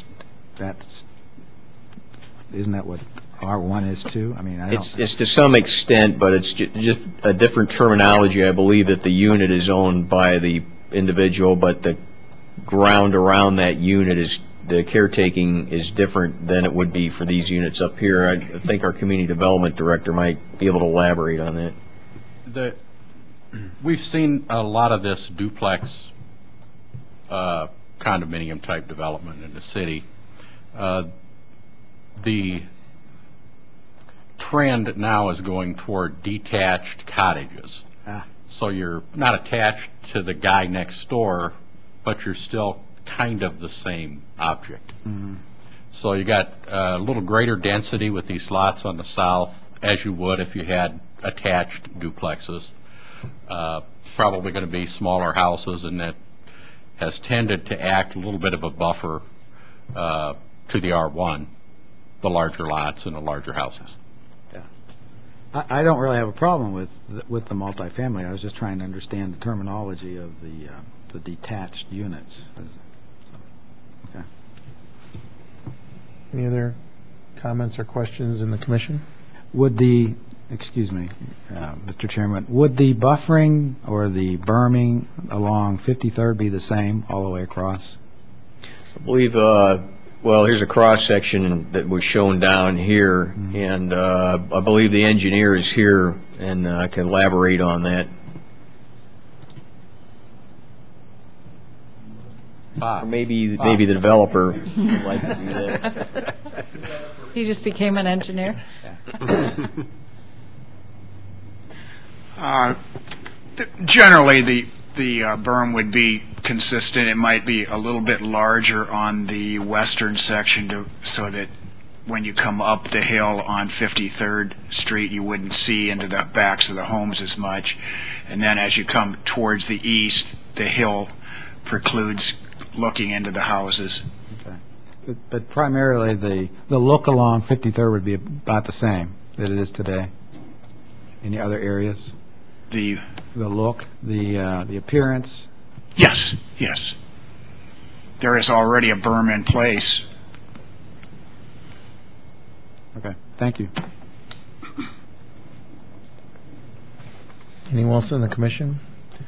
isn't that what R1 is too? I mean, It's to some extent, but it's just a different terminology. I believe that the unit is owned by the individual, but the ground around that unit is, the caretaking is different than it would be for these units up here. I think our community development director might be able to elaborate on that. We've seen a lot of this duplex condominium type development in the city. The trend now is going toward detached cottages. So you're not attached to the guy next door, but you're still kind of the same object. So you got a little greater density with these lots on the south, as you would if you had attached duplexes. Probably going to be smaller houses, and that has tended to act a little bit of a buffer to the R1, the larger lots and the larger houses. I don't really have a problem with the multifamily. I was just trying to understand the terminology of the detached units. Okay. Any other comments or questions in the commission? Would the, excuse me, Mr. Chairman, would the buffering or the berming along 53rd be the same all the way across? I believe, well, here's a cross-section that was shown down here, and I believe the engineer is here and can elaborate on that. Or maybe the developer would like to do that. He just became an engineer? Generally, the berm would be consistent. It might be a little bit larger on the western section so that when you come up the hill on 53rd Street, you wouldn't see into the backs of the homes as much. And then as you come towards the east, the hill precludes looking into the houses. Okay. But primarily the look along 53rd would be about the same that it is today. Any other areas? The look, the appearance? Yes, yes. There is already a berm in place. Okay, thank you. Anyone else in the commission?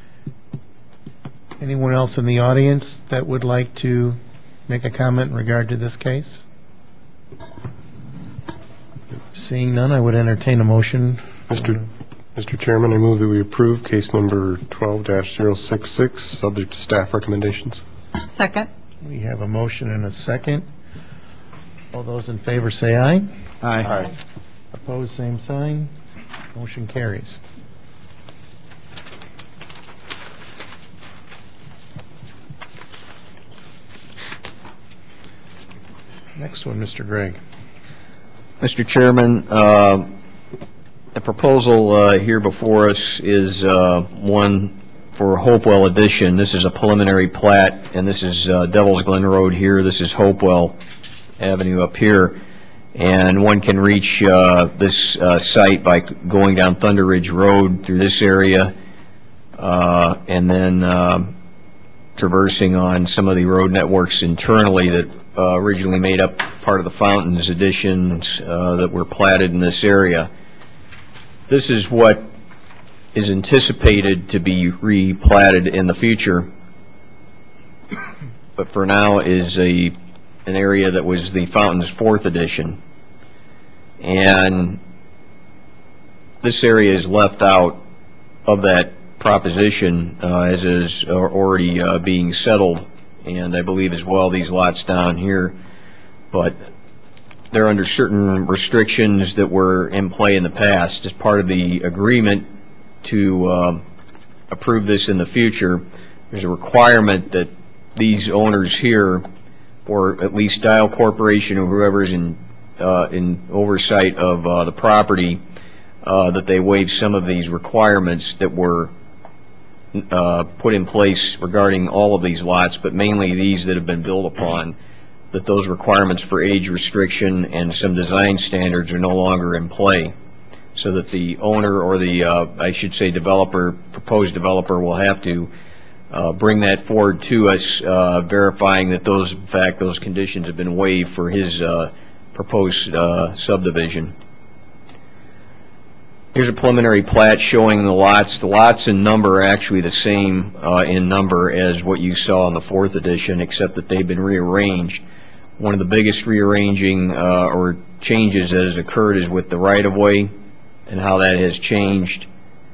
Anyone else in the audience that would like to make a comment in regard to this case? Seeing none, I would entertain a motion. Mr. Chairman, I move that we approve case number 12-066, subject to staff recommendations. Second. We have a motion and a second. All those in favor say aye. Aye. Opposed, same sign. Motion carries. Next one, Mr. Gregg. Mr. Chairman, the proposal here before us is one for Hopewell Addition. This is a preliminary plat, and this is Devil's Glen Road here. This is Hopewell Avenue up here. And one can reach this site by going down Thunder Ridge Road through this area and then traversing on some of the road networks internally that originally made up part of the Fountains additions that were platted in this area. This is what is anticipated to be replatted in the future, but for now is an area that was the Fountains 4th edition. And this area is left out of that proposition as is already being settled, and I believe as well these lots down here, but they're under certain restrictions that were in play in the past. As part of the agreement to approve this in the future, there's a requirement that these owners here, or at least Dial Corporation or whoever's in oversight of the property, that they waive some of these requirements that were put in place regarding all of these lots, but mainly these that have been built upon, that those requirements for age restriction and some design standards are no longer in play, so that the owner or the, I should say developer, proposed developer will have to bring that forward to us, verifying that those, in fact, those conditions have been waived for his proposed subdivision. Here's a preliminary plat showing the lots. The lots in number are actually the same in number as what you saw in the 4th edition, except that they've been rearranged. One of the biggest rearranging or changes that has occurred is with the right-of-way and how that has changed.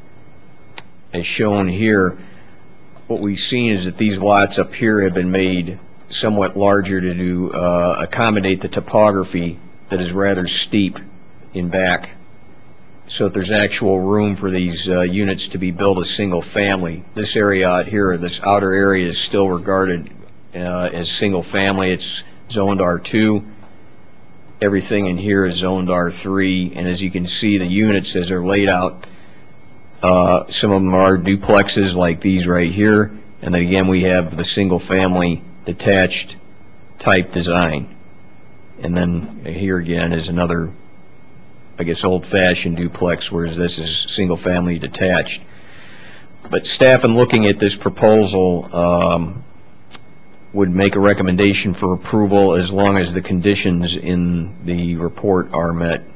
As shown here, what we've seen is that these lots up here have been made somewhat larger to accommodate the topography that is rather steep in back, so that there's actual room for these units to be built as single family. This area out here, this outer area, is still regarded as single family. It's zoned R2. Everything in here is zoned R3, and as you can see, the units as they're laid out, some of them are duplexes like these right here, and then again we have the single family detached type design. And then here again is another, I guess, old-fashioned duplex, whereas this is single-family detached. But staff, in looking at this proposal, would make a recommendation for approval as long as the conditions in the report are met.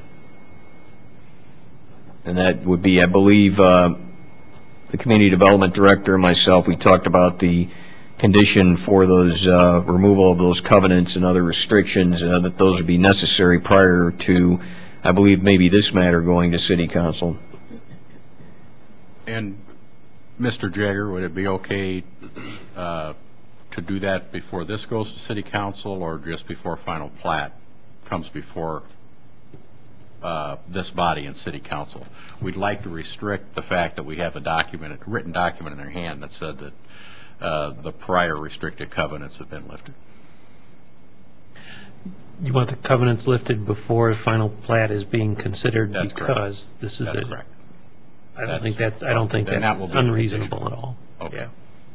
And that would be, I believe, the Community Development Director and myself, we talked about the condition for those removal of those covenants and other restrictions, that those would be necessary prior to, I believe, maybe this matter going to City Council. And Mr. Jagger, would it be okay to do that before this goes to City Council, or just before final plat comes before this body and City Council? We'd like to restrict the fact that we have a written document in our hand that said that the prior restricted covenants have been lifted. You want the covenants lifted before final plat is being considered? That's because correct. This is that's it. correct. I don't think that's unreasonable at all. Okay. Yeah.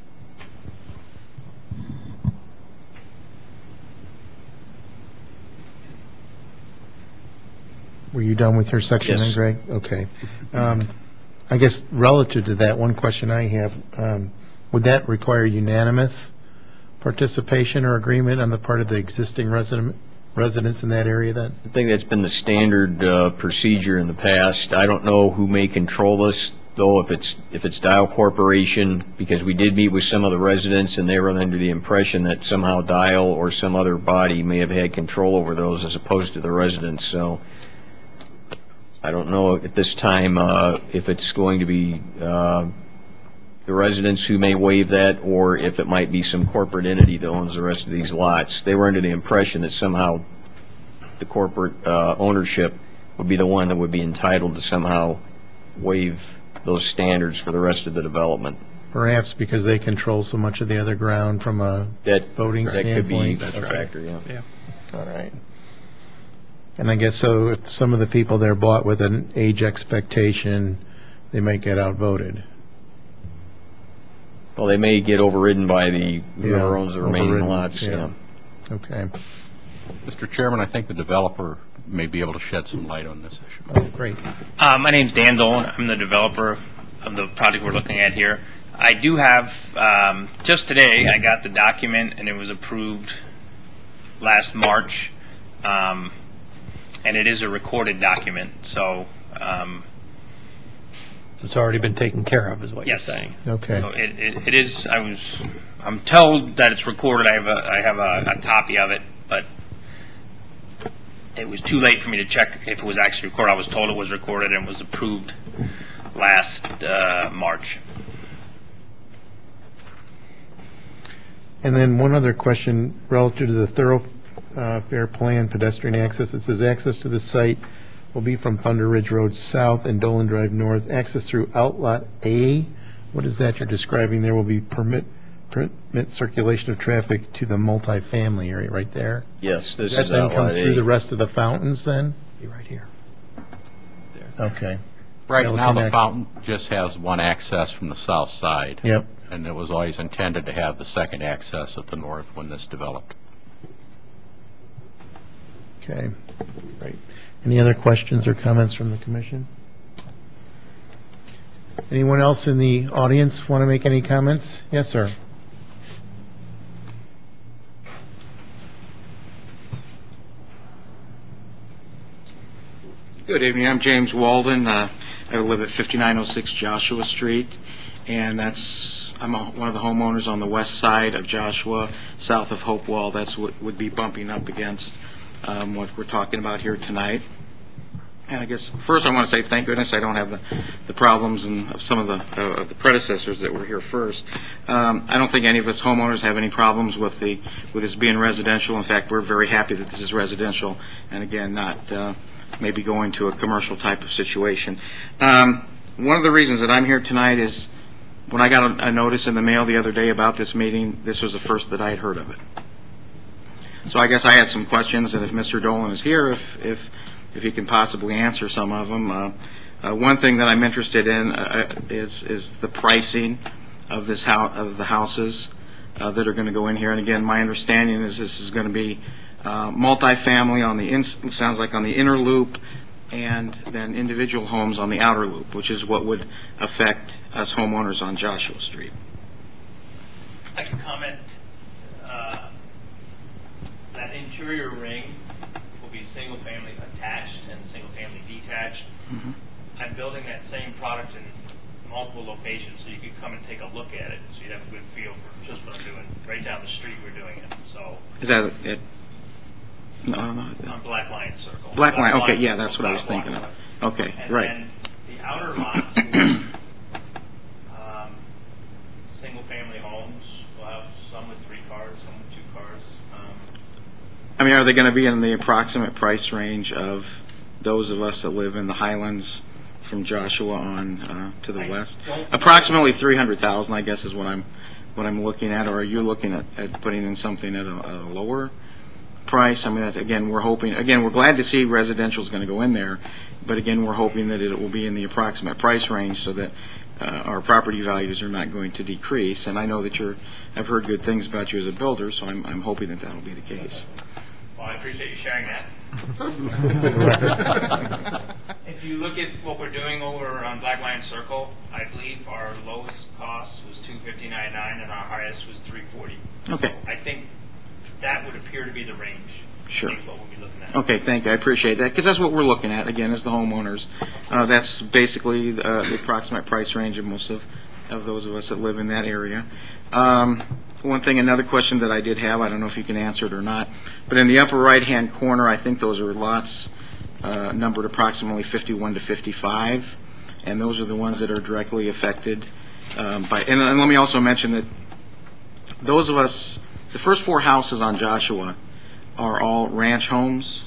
Were you done with your section then, Yes. Greg? Okay. I guess relative to that, one question I have, would that require unanimous participation or agreement on the part of the existing residents in that area then? I think that's been the standard procedure in the past. I don't know who may control this, though, if it's Dial Corporation, because we did meet with some of the residents and they were under the impression that somehow Dial or some other body may have had control over those as opposed to the residents. So I don't know at this time if it's going to be the residents who may waive that, or if it might be some corporate entity that owns the rest of these lots. They were under the impression that somehow the corporate ownership would be the one that would be entitled to somehow waive those standards for the rest of the development. Perhaps because they control so much of the other ground from a voting standpoint? That could be a factor, yeah. All right. And I guess so if some of the people there bought with an age expectation, they might get outvoted. Well, they may get overridden by whoever owns the remaining overridden, lots. yeah. Okay. Mr. Chairman, I think the developer may be able to shed some light on this issue. Oh, great. My name's Dan Dolan. I'm the developer of the project we're looking at here. I do have, just today, I got the document and it was approved last March. And it is a recorded document, so it's already been taken care of, is what yes. you're saying. Okay. So it is. I'm told that it's recorded. I have a copy of it, but it was too late for me to check if it was actually recorded. I was told it was recorded and was approved last March. And then one other question relative to the thoroughfare plan, pedestrian access. It says access to the site will be from Thunder Ridge Road South and Dolan Drive North. Access through Outlot A. What is that you're describing? There will be permit circulation of traffic to the multifamily area right there. Yes, this Does is that then come Outlot through A. the rest of the fountains then? Be right here. Okay. Right That'll now, the connect. fountain just has one access from the south side. Yep. And it was always intended to have the second access at the north when this developed. Okay. Great. Any other questions or comments from the commission? Anyone else in the audience want to make any comments? Yes, sir. Good evening. I'm James Walden. I live at 5906 Joshua Street, and I'm one of the homeowners on the west side of Joshua, south of Hopewell. That's what would be bumping up against what we're talking about here tonight. And I guess first I want to say thank goodness I don't have the problems of some of the predecessors that were here first. I don't think any of us homeowners have any problems with this being residential. In fact, we're very happy that this is residential, and again, not maybe going to a commercial type of situation. One of the reasons that I'm here tonight is when I got a notice in the mail the other day about this meeting, this was the first that I had heard of it. So I guess I had some questions, and if Mr. Dolan is here, if he can possibly answer some of them. One thing that I'm interested in is the pricing of the houses that are going to go in here. And again, my understanding is this is going to be multifamily on the sounds like on the inner loop, and then individual homes on the outer loop, which is what would affect us homeowners on Joshua Street. I can comment. That interior ring will be single-family attached and single-family detached. Mm-hmm. I'm building that same product in multiple locations, so you could come and take a look at it, so you'd have a good feel for just what I'm doing. Right down the street, we're doing it. So Is that it? No. On Black Lion Circle. Black Lion. Okay, yeah, that's what I was thinking of. Okay, and right. And then the outer lots will be single-family homes. We'll have some with 3 cars, some with 2 cars. I mean, are they going to be in the approximate price range of those of us that live in the Highlands from Joshua on to the west? Approximately $300,000, I guess, is what I'm looking at. Or are you looking at putting in something at a lower price? I mean, again, we're glad to see residential is going to go in there, but again, we're hoping that it will be in the approximate price range so that our property values are not going to decrease. And I know that I've heard good things about you as a builder, so I'm hoping that that'll be the case. Well, I appreciate you sharing that. If you look at what we're doing over on Black Lion Circle, I believe our lowest cost was $259.9 and our highest was $340. Okay. So I think that would appear to be the range. Sure. I think what we'll be looking at. Okay, thank you. I appreciate that, because that's what we're looking at, again, as the homeowners. That's basically the approximate price range of most of those of us that live in that area. Another question that I did have, I don't know if you can answer it or not, but in the upper right-hand corner, I think those are lots numbered approximately 51 to 55, and those are the ones that are directly affected by. And let me also mention that those of us, the first 4 houses on Joshua are all ranch homes,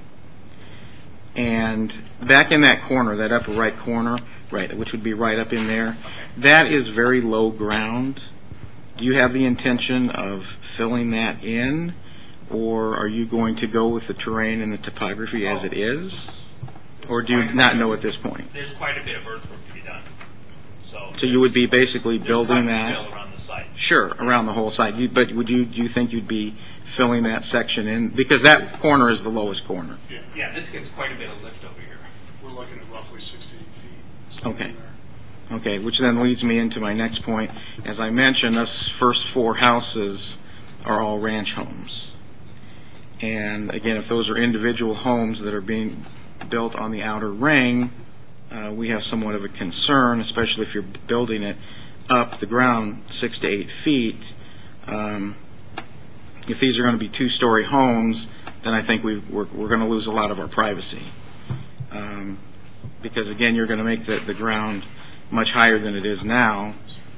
and back in that corner, that upper right corner, right, which would be right up in there, that is very low ground. Do you have the intention of filling that in, or are you going to go with the terrain and the topography as it is, or do you not know at this point? There's quite a bit of earthwork to be done. So you would be basically building that? Around the site. Sure, around the whole site. But do you think you'd be filling that section in? Because that corner is the lowest corner. Yeah, this gets quite a bit of lift over here. We're looking at roughly 68 feet. Okay. Okay, which then leads me into my next point. As I mentioned, us first 4 houses are all ranch homes. And again, if those are individual homes that are being built on the outer ring, we have somewhat of a concern, especially if you're building it up the ground 6 to 8 feet. If these are going to be 2-story homes, then I think we're going to lose a lot of our privacy. Because again, you're going to make the ground much higher than it is now.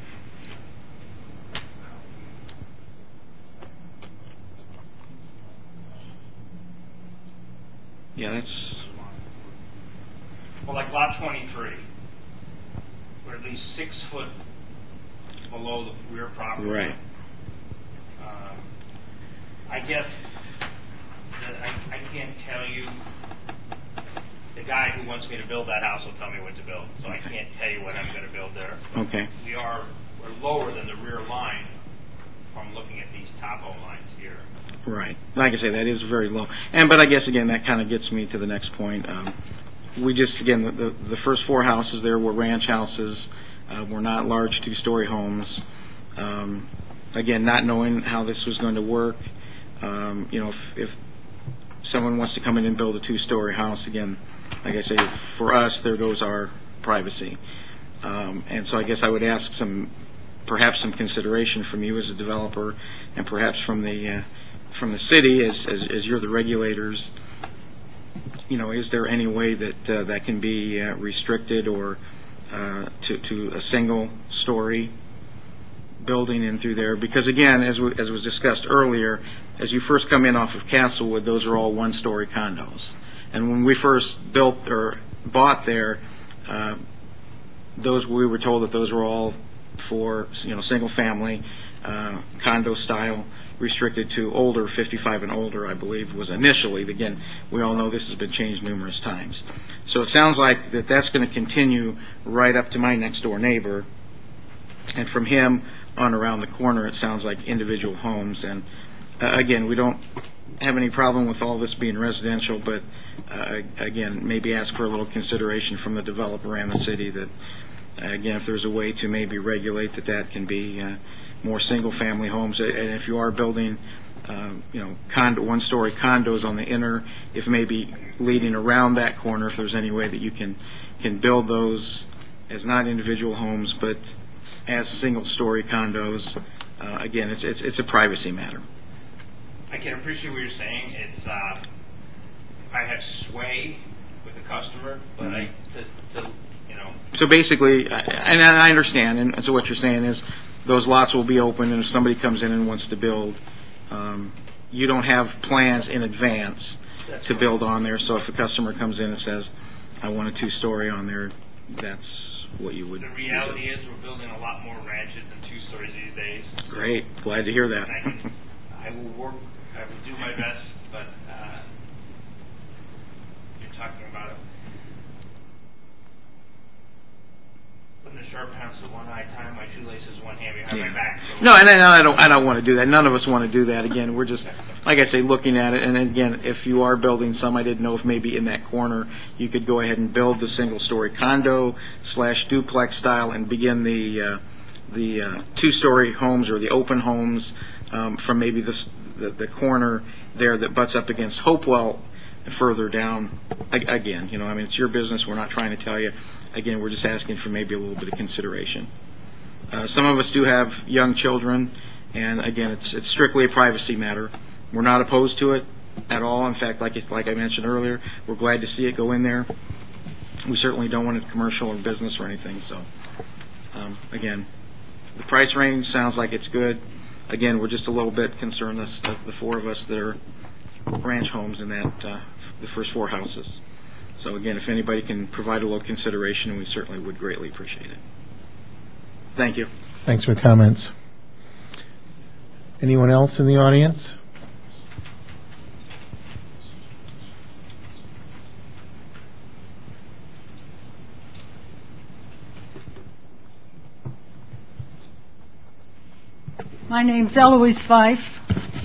Yeah, that's... Well, like lot 23, we're at least 6 foot below the rear property. Right. I guess that I can't tell you. The guy who wants me to build that house will tell me what to build, so I can't tell you what I'm going to build there. Okay. We're lower than the rear line from looking at these topo lines here. Right. Like I say, that is very low. But I guess, again, that kind of gets me to the next point. We just, again, the first 4 houses there were ranch houses, were not large 2-story homes. Again, not knowing how this was going to work. If someone wants to come in and build a 2-story house, again, like I say, for us, there goes our privacy. And so I guess I would ask perhaps some consideration from you as a developer, and perhaps from the city as you're the regulators. Is there any way that that can be restricted or to a single-story building in through there? Because again, as was discussed earlier, as you first come in off of Castlewood, those are all 1-story condos. And when we first built or bought there, we were told that those were all for single family condo style, restricted to older, 55 and older, I believe was initially. Again, we all know this has been changed numerous times. So it sounds like that's going to continue right up to my next door neighbor, and from him on around the corner it sounds like individual homes. And again, we don't have any problem with all this being residential, but again, maybe ask for a little consideration from the developer and the city that again, if there's a way to maybe regulate that can be more single-family homes. And if you are building, 1-story condos on the inner, if maybe leading around that corner, if there's any way that you can build those as not individual homes, but as single-story condos. Again, it's a privacy matter. I can appreciate what you're saying. It's I have sway with the customer, but So basically, and I understand, and so what you're saying is those lots will be open, and if somebody comes in and wants to build, you don't have plans in advance to build on there. So if the customer comes in and says, I want a 2-story on there, that's what you would do. The reality is we're building a lot more ranches than 2 stories these days. Great. Glad to hear that. I will do my best, but you're talking about it. Putting a sharp pencil, one eye, tying my shoelaces, one hand behind my back. So. No, and I don't want to do that. None of us want to do that. Again, we're just, like I say, looking at it. And again, if you are building some, I didn't know if maybe in that corner you could go ahead and build the single-story condo / duplex style and begin the 2-story homes or the open homes from maybe the corner there that butts up against Hopewell further down. Again, it's your business. We're not trying to tell you. Again, we're just asking for maybe a little bit of consideration. Some of us do have young children, and again, it's strictly a privacy matter. We're not opposed to it at all. In fact, like I mentioned earlier, we're glad to see it go in there. We certainly don't want it commercial or business or anything. So, again, the price range sounds like it's good. Again, we're just a little bit concerned, the 4 of us that are ranch homes in that the first 4 houses. So again, if anybody can provide a little consideration, we certainly would greatly appreciate it. Thank you. Thanks for comments. Anyone else in the audience? My name's Eloise Fife,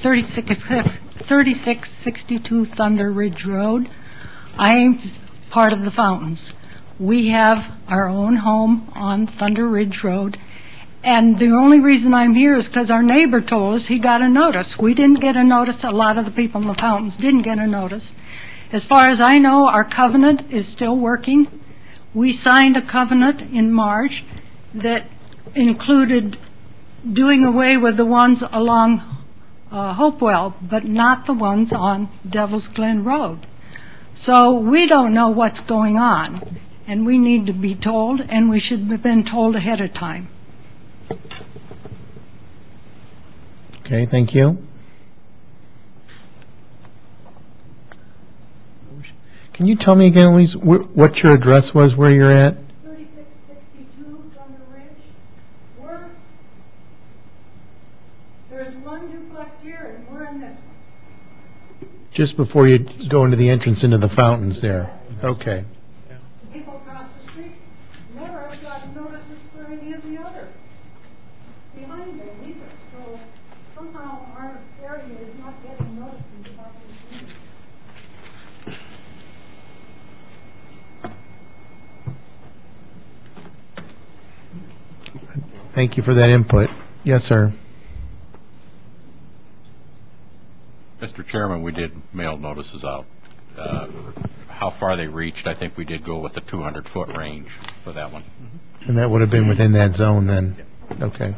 3662 Thunder Ridge Road. I'm part of the Fountains. We have our own home on Thunder Ridge Road, and the only reason I'm here is because our neighbor told us he got a notice. We didn't get a notice. A lot of the people in the Fountains didn't get a notice. As far as I know, our covenant is still working. We signed a covenant in March that included doing away with the ones along Hopewell, but not the ones on Devil's Glen Road. So we don't know what's going on, and we need to be told, and we should have been told ahead of time. Okay, thank you. Can you tell me again, Louise, what your address was, where you're at? 3662 Thunder Ridge. There's one duplex here, and we're in this one. Just before you go into the entrance into the fountains there. Okay. People across the street never have gotten notices for any of the other behind them either. So somehow our area is not getting notices about this either. Thank you for that input. Yes, sir. Mr. Chairman, we did mail notices out. How far they reached, I think we did go with the 200-foot range for that one. And that would have been within that zone then? Okay.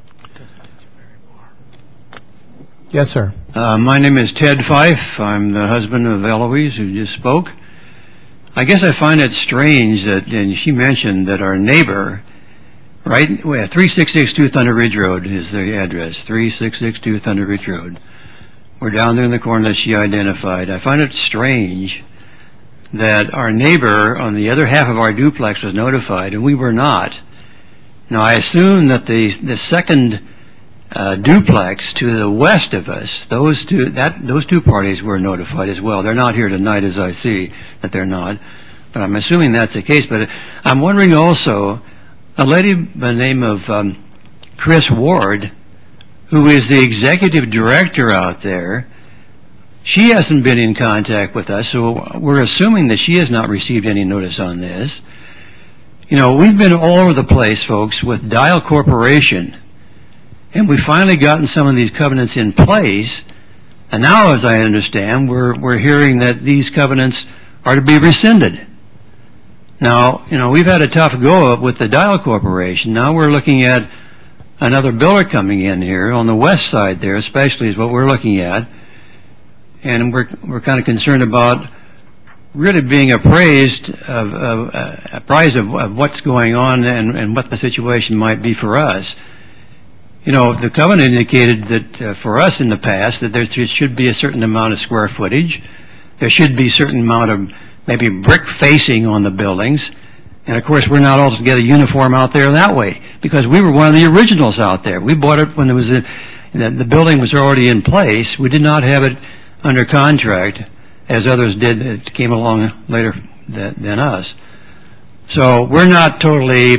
Yes, sir. My name is Ted Fife. I'm the husband of Eloise, who just spoke. I guess I find it strange that, and she mentioned that our neighbor, right, 3662 Thunder Ridge Road is the address, 3662 Thunder Ridge Road. We're down there in the corner that she identified. I find it strange that our neighbor on the other half of our duplex was notified, and we were not. Now, I assume that the second duplex to the west of us, those two parties were notified as well. They're not here tonight, as I see that they're not, but I'm assuming that's the case. But I'm wondering also, a lady by the name of Chris Ward, who is the executive director out there, she hasn't been in contact with us, so we're assuming that she has not received any notice on this. You know, we've been all over the place, folks, with Dial Corporation, and we've finally gotten some of these covenants in place, and now, as I understand, we're hearing that these covenants are to be rescinded. Now, you know, we've had a tough go with the Dial Corporation. Now we're looking at another builder coming in here on the west side there, especially is what we're looking at. And we're kind of concerned about really being apprised of what's going on and what the situation might be for us. You know, the covenant indicated that for us in the past that there should be a certain amount of square footage. There should be a certain amount of maybe brick facing on the buildings. And, of course, we're not altogether uniform out there that way because we were one of the originals out there. We bought it when it was the building was already in place. We did not have it under contract, as others did that came along later than us. So we're not totally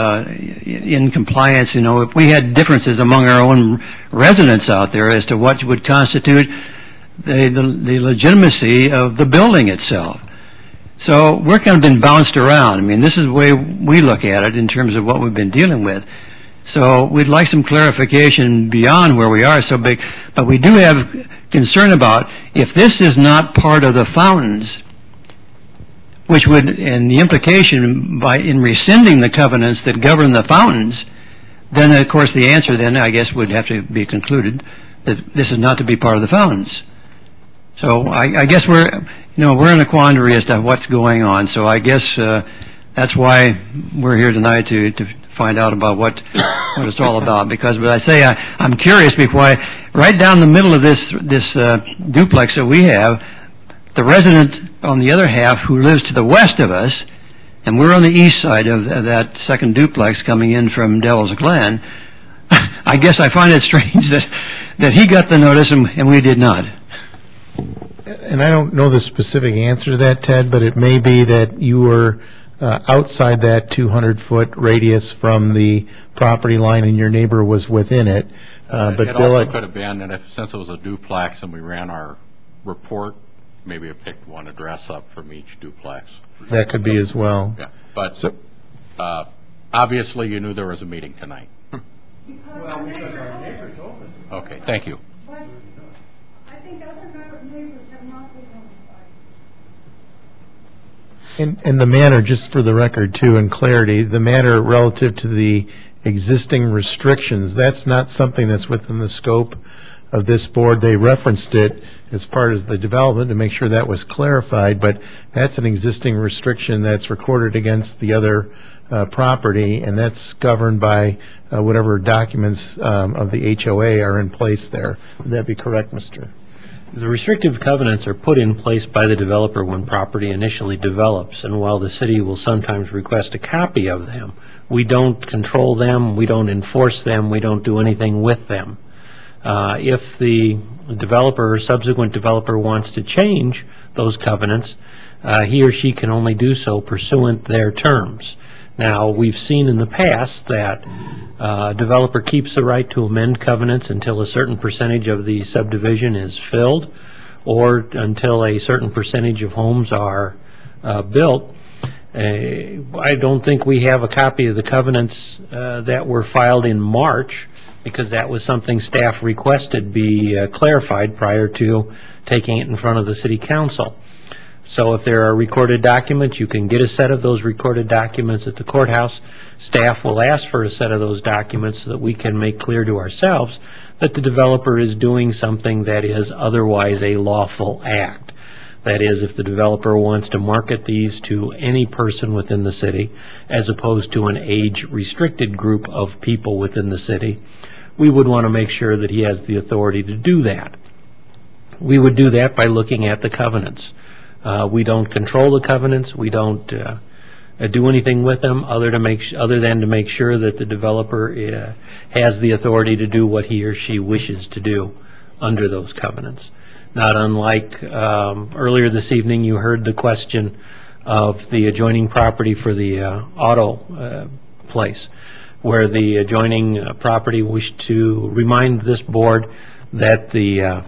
in compliance. You know, if we had differences among our own residents out there as to what would constitute the legitimacy of the building itself. So we're kind of been bounced around. I mean, this is the way we look at it in terms of what we've been dealing with. So we'd like some clarification beyond where we are so big. But we do have concern about if this is not part of the fountains, which would, and the implication in rescinding the covenants that govern the fountains, then, of course, the answer then, I guess, would have to be concluded that this is not to be part of the fountains. So I guess we're in a quandary as to what's going on. So I guess that's why we're here tonight to find out about what it's all about. Because, as I say, I'm curious because right down the middle of this duplex that we have, the resident on the other half who lives to the west of us, and we're on the east side of that second duplex coming in from Devil's Glen, I guess I find it strange that he got the notice and we did not. And I don't know the specific answer to that, Ted, but it may be that you were outside that 200-foot radius from the property line and your neighbor was within it. But it Bill, also could have been, and since it was a duplex and we ran our report, maybe I picked one address up from each duplex. That could be as well. Yeah, but obviously you knew there was a meeting tonight. Well, because our neighbor told us. Okay, thank you. But I think other neighbors have not been notified. And the matter, just for the record, too, and clarity, the matter relative to the existing restrictions, that's not something that's within the scope of this board. They referenced it as part of the development to make sure that was clarified, but that's an existing restriction that's recorded against the other property, and that's governed by whatever documents of the HOA are in place there. Would that be correct, Mr.? The restrictive covenants are put in place by the developer when property initially develops, and while the city will sometimes request a copy of them, we don't control them, we don't enforce them, we don't do anything with them. If the developer or subsequent developer wants to change those covenants, he or she can only do so pursuant their terms. Now, we've seen in the past that a developer keeps the right to amend covenants until a certain percentage of the subdivision is filled or until a certain percentage of homes are built. I don't think we have a copy of the covenants that were filed in March, because that was something staff requested be clarified prior to taking it in front of the city council. So if there are recorded documents, you can get a set of those recorded documents at the courthouse. Staff will ask for a set of those documents so that we can make clear to ourselves that the developer is doing something that is otherwise a lawful act. That is, if the developer wants to market these to any person within the city, as opposed to an age-restricted group of people within the city, we would want to make sure that he has the authority to do that. We would do that by looking at the covenants. We don't control the covenants. We don't do anything with them other than to make sure that the developer has the authority to do what he or she wishes to do under those covenants. Not unlike earlier this evening, you heard the question of the adjoining property for the auto place, where the adjoining property wished to remind this board that the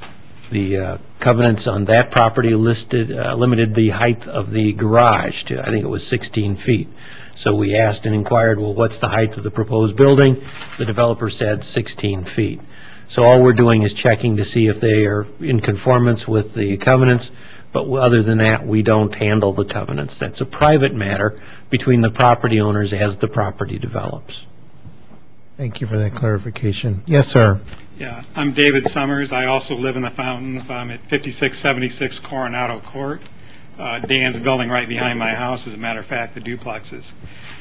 covenants on that property limited the height of the garage to, I think it was 16 feet. So we asked and inquired, well, what's the height of the proposed building? The developer said 16 feet. So all we're doing is checking to see if they are in conformance with the covenants, but other than that, we don't handle the covenants. That's a private matter between the property owners as the property develops. Thank you for that clarification. Yes, sir. Yeah, I'm David Summers. I also live in the Fountains. I'm at 5676 Coronado Court. Dan's building right behind my house, as a matter of fact, the duplexes.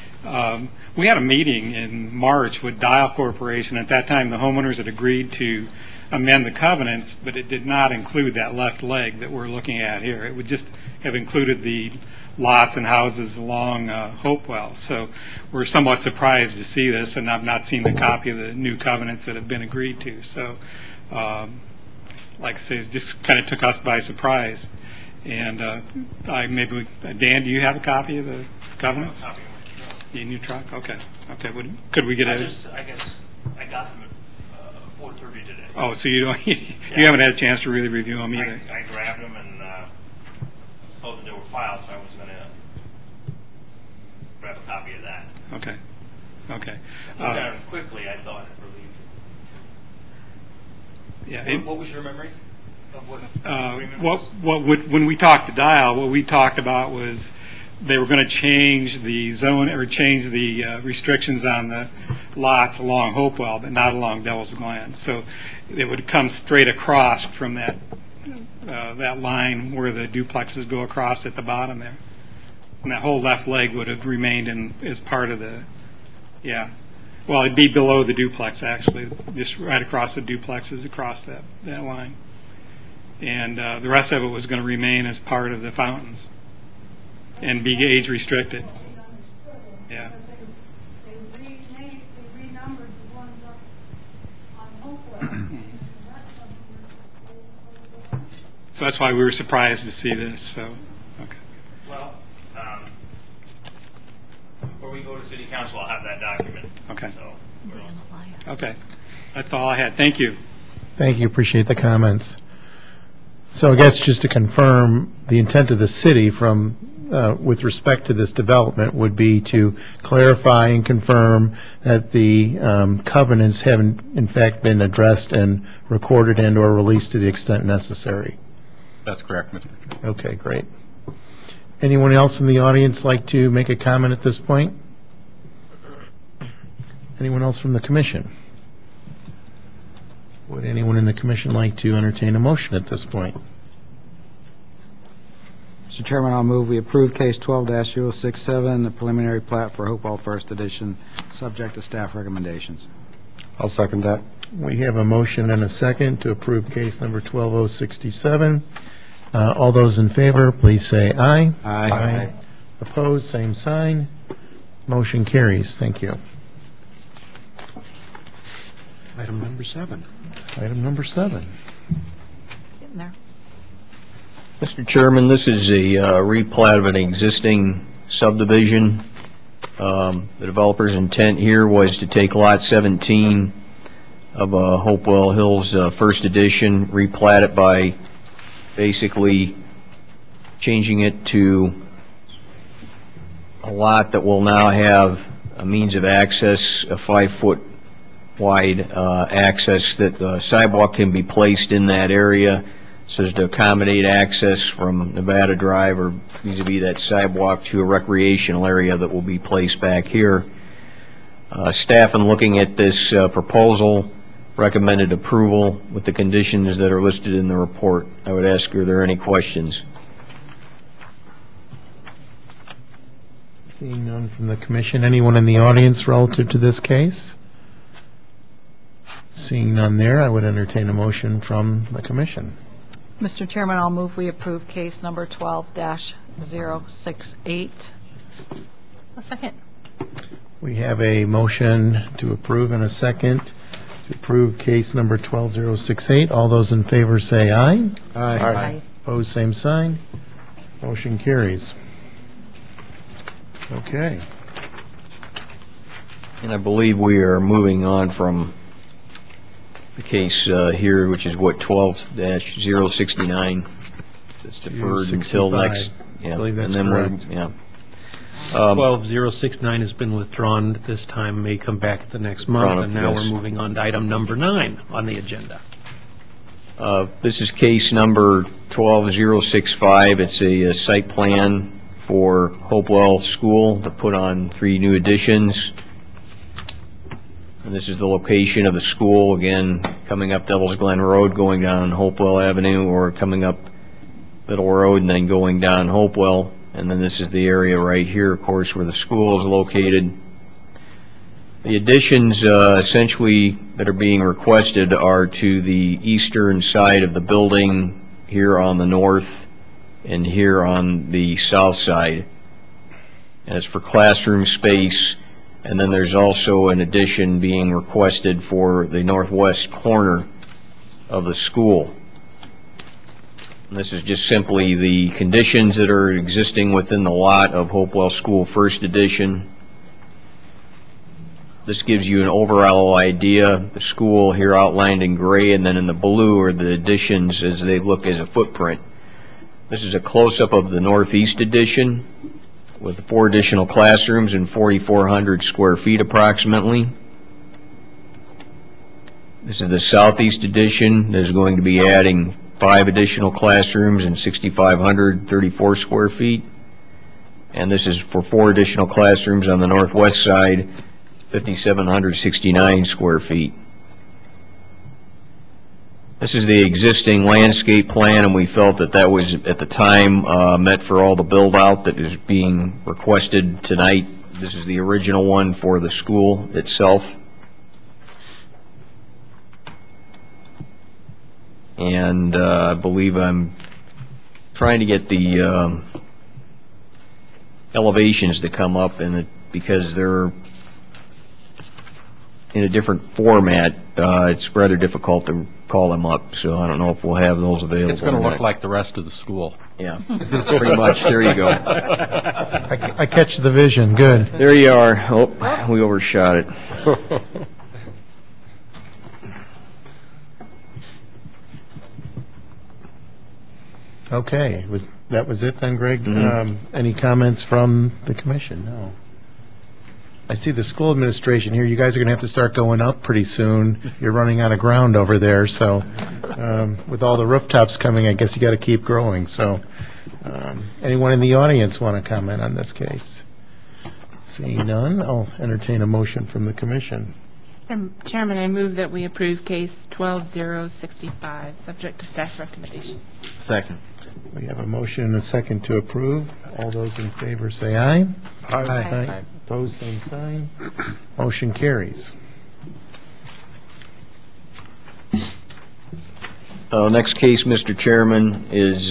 We had a meeting in March with Dial Corporation. At that time, the homeowners had agreed to amend the covenants, but it did not include that left leg that we're looking at here. It would just have included the lots and houses along Hopewell. So we're somewhat surprised to see this, and I've not seen the copy of the new covenants that have been agreed to. So, like I say, it just kind of took us by surprise. And Dan, do you have a copy of the covenants? I have a copy of the new truck? Okay. Okay. Could we get I guess I got them at 4:30 today. Oh, so you don't? You haven't had a chance to really review them either. I grabbed them and I was told that they were filed, so I was going to grab a copy of that. Okay. Okay. Looked at them quickly, I thought, I believe. Yeah. What was your memory of what? When we talked to Dial, what we talked about was they were going to change the zone or change the restrictions on the lots along Hopewell, but not along Devil's Glen. So it would come straight across from that line where the duplexes go across at the bottom there. And that whole left leg would have remained as part of the, well, it'd be below the duplex, actually, just right across the duplexes across that line. And the rest of it was going to remain as part of the Fountains and be age restricted. Yeah. They renumbered the ones up on Hopewell. So that's why we were surprised to see this. So, okay. Well, before we go to City Council, I'll have that document. Okay. So, okay. That's all I had. Thank you. Thank you. Appreciate the comments. So I guess just to confirm, the intent of the city with respect to this development would be to clarify and confirm that the covenants haven't in fact been addressed and recorded and or released to the extent necessary. That's correct, Mr. Chairman. Okay, great. Anyone else in the audience like to make a comment at this point? Anyone else from the commission? Would anyone in the commission like to entertain a motion at this point? Mr. Chairman, I'll move we approve case 12-067, the preliminary plat for Hopewell First Edition, subject to staff recommendations. I'll second that. We have a motion and a second to approve case number 12067. All those in favor, please say aye. Aye. Opposed, same sign. Motion carries. Thank you. Item number 7. Item number 7. Getting there. Mr. Chairman, this is a replat of an existing subdivision. The developer's intent here was to take Lot 17 of Hopewell Hills First Edition, replat it by basically changing it to a lot that will now have a means of access, a 5-foot wide access, that the sidewalk can be placed in that area so as to accommodate access from Nevada Drive or vis-a-vis that sidewalk to a recreational area that will be placed back here. Staff, in looking at this proposal, recommended approval with the conditions that are listed in the report. I would ask, are there any questions? Seeing none from the commission. Anyone in the audience relative to this case? Seeing none there, I would entertain a motion from the commission. Mr. Chairman, I'll move we approve case number 12-068. A second. We have a motion to approve and a second to approve case number 12068. All those in favor say aye. Aye. Opposed, same sign. Motion carries. Okay. And I believe we are moving on from the case here, which is what, 12-069. It's deferred until next. I believe that's and then correct. 12-069 has been withdrawn. This time may come back at the next month, and now yes. we're moving on to item number 9 on the agenda. This is case number 12065. It's a site plan for Hopewell School to put on 3 new additions. And this is the location of the school, again, coming up Devil's Glen Road, going down Hopewell Avenue, or coming up Middle Road and then going down Hopewell. And then this is the area right here, of course, where the school is located. The additions essentially that are being requested are to the eastern side of the building, here on the north and here on the south side. And it's for classroom space. And then there's also an addition being requested for the northwest corner of the school. And this is just simply the conditions that are existing within the lot of Hopewell School First Edition. This gives you an overall idea. The school here outlined in gray, and then in the blue are the additions as they look as a footprint. This is a close-up of the northeast addition, with 4 additional classrooms and 4,400 square feet approximately. This is the southeast addition that is going to be adding 5 additional classrooms and 6,534 square feet. And this is for 4 additional classrooms on the northwest side, 5,769 square feet. This is the existing landscape plan, and we felt that that was, at the time, met for all the build-out that is being requested tonight. This is the original one for the school itself. And I believe I'm trying to get the elevations to come up, and because they're in a different format, it's rather difficult to call them up, so I don't know if we'll have those available. It's going to look like the rest of the school. Yeah, pretty much. There you go. I catch the vision. Good. There you are. Oh, we overshot it. Okay. That was it then, Greg? Mm-hmm. Any comments from the commission? No. I see the school administration here. You guys are going to have to start going up pretty soon. You're running out of ground over there. So with all the rooftops coming, I guess you got to keep growing. So anyone in the audience want to comment on this case? Seeing none, I'll entertain a motion from the commission. Chairman, I move that we approve case 12065, subject to staff recommendations. Second. We have a motion and a second to approve. All those in favor say aye. Aye. Opposed, same sign. Motion carries. Next case, Mr. Chairman, is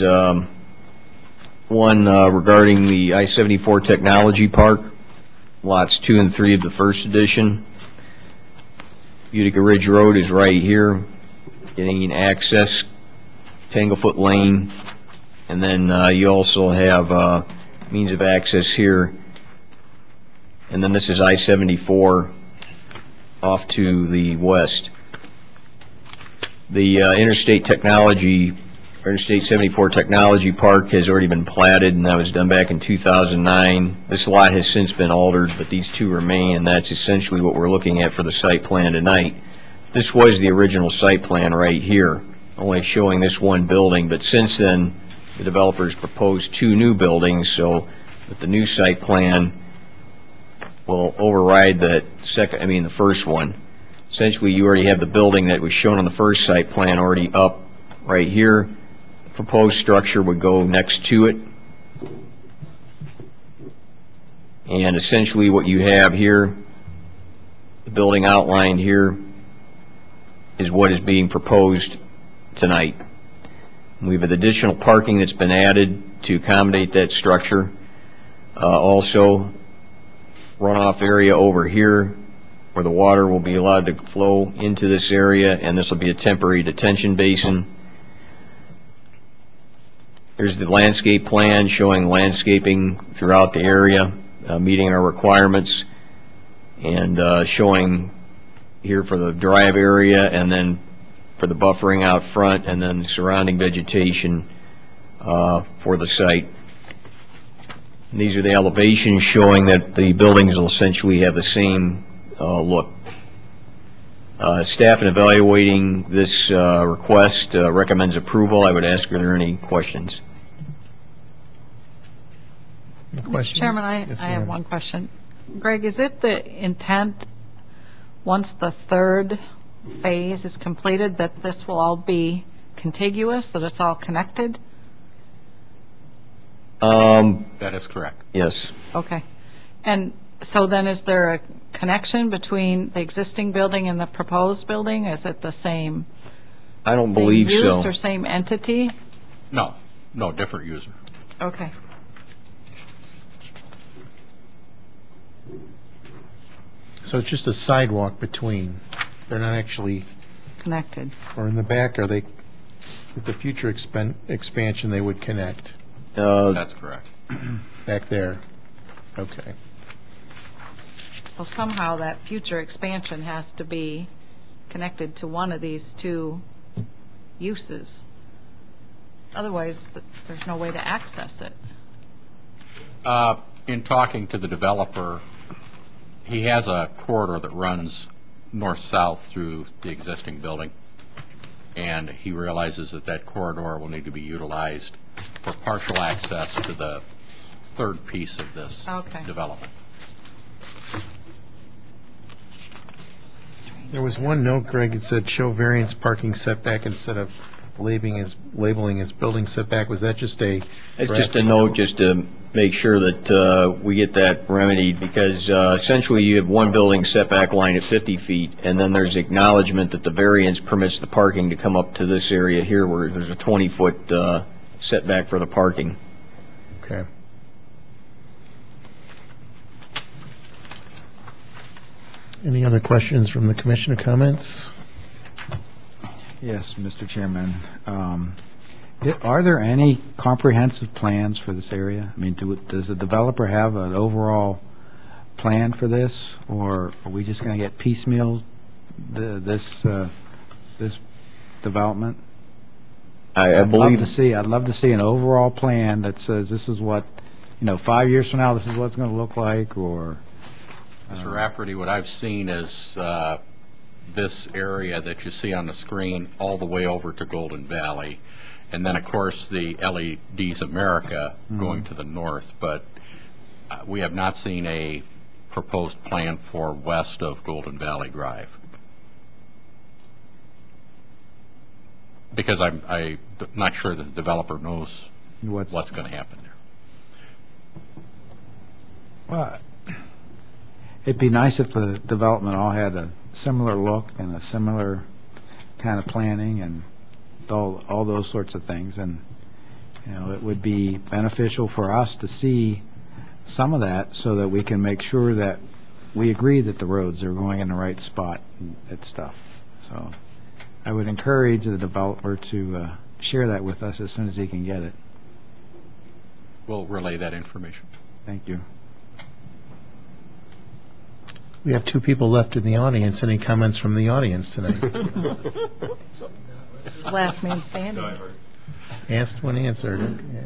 one regarding the I-74 Technology Park, lots 2 and 3 of the first edition. Utica Ridge Road is right here, getting access, Tanglefoot Lane, and then you also have means of access here. And then this is I-74 off to the west. The Interstate 74 Technology Park has already been platted, and that was done back in 2009. This lot has since been altered, but these two remain, and that's essentially what we're looking at for the site plan tonight. This was the original site plan right here, only showing this one building, but since then the developers proposed 2 new buildings, so that the new site plan will override the first one. Essentially, you already have the building that was shown on the first site plan already up right here. The proposed structure would go next to it. And essentially what you have here, the building outlined here, is what is being proposed tonight. We have additional parking that's been added to accommodate that structure. Also, runoff area over here where the water will be allowed to flow into this area, and this will be a temporary detention basin. Here's the landscape plan showing landscaping throughout the area, meeting our requirements, and showing here for the drive area, and then for the buffering out front, and then the surrounding vegetation for the site. And these are the elevations showing that the buildings will essentially have the same look. Staff in evaluating this request recommends approval. I would ask, are there any questions? Mr. Chairman, I have one question. Greg, is it the intent, once the third phase is completed, that this will all be contiguous, that it's all connected? That is correct. Yes. Okay. And so then is there a connection between the existing building and the proposed building? Is it the same? I don't believe so. Same use or same entity? No, different user. Okay. So it's just a sidewalk between. They're not actually connected. Or in the back, are they, with the future expansion, they would connect? That's correct. Back there. Okay. So somehow that future expansion has to be connected to one of these 2 uses. Otherwise, there's no way to access it. In talking to the developer, he has a corridor that runs north-south through the existing building, and he realizes that that corridor will need to be utilized for partial access to the third piece of this development. There was one note, Greg, it said show variance parking setback instead of labeling as building setback. Was that just a... It's just a note just to make sure that we get that remedied, because essentially you have one building setback line at 50 feet, and then there's acknowledgement that the variance permits the parking to come up to this area here where there's a 20-foot setback for the parking. Okay. Any other questions from the commission or comments? Yes, Mr. Chairman. Are there any comprehensive plans for this area? I mean, does the developer have an overall plan for this, or are we just going to get piecemeal this development? I believe... I'd love to see an overall plan that says this is what, 5 years from now, this is what it's going to look like, or... Mr. Rafferty, what I've seen is this area that you see on the screen all the way over to Golden Valley, and then, of course, the LEDs America going to the north, but we have not seen a proposed plan for west of Golden Valley Drive. because I'm not sure the developer knows what's going to happen there. Well, it'd be nice if the development all had a similar look and a similar kind of planning and all those sorts of things. And, it would be beneficial for us to see some of that so that we can make sure that we agree that the roads are going in the right spot and stuff. So I would encourage the developer to share that with us as soon as he can get it. We'll relay that information. Thank you. We have 2 people left in the audience. Any comments from the audience tonight? It's the last man standing. Asked when answered. Okay.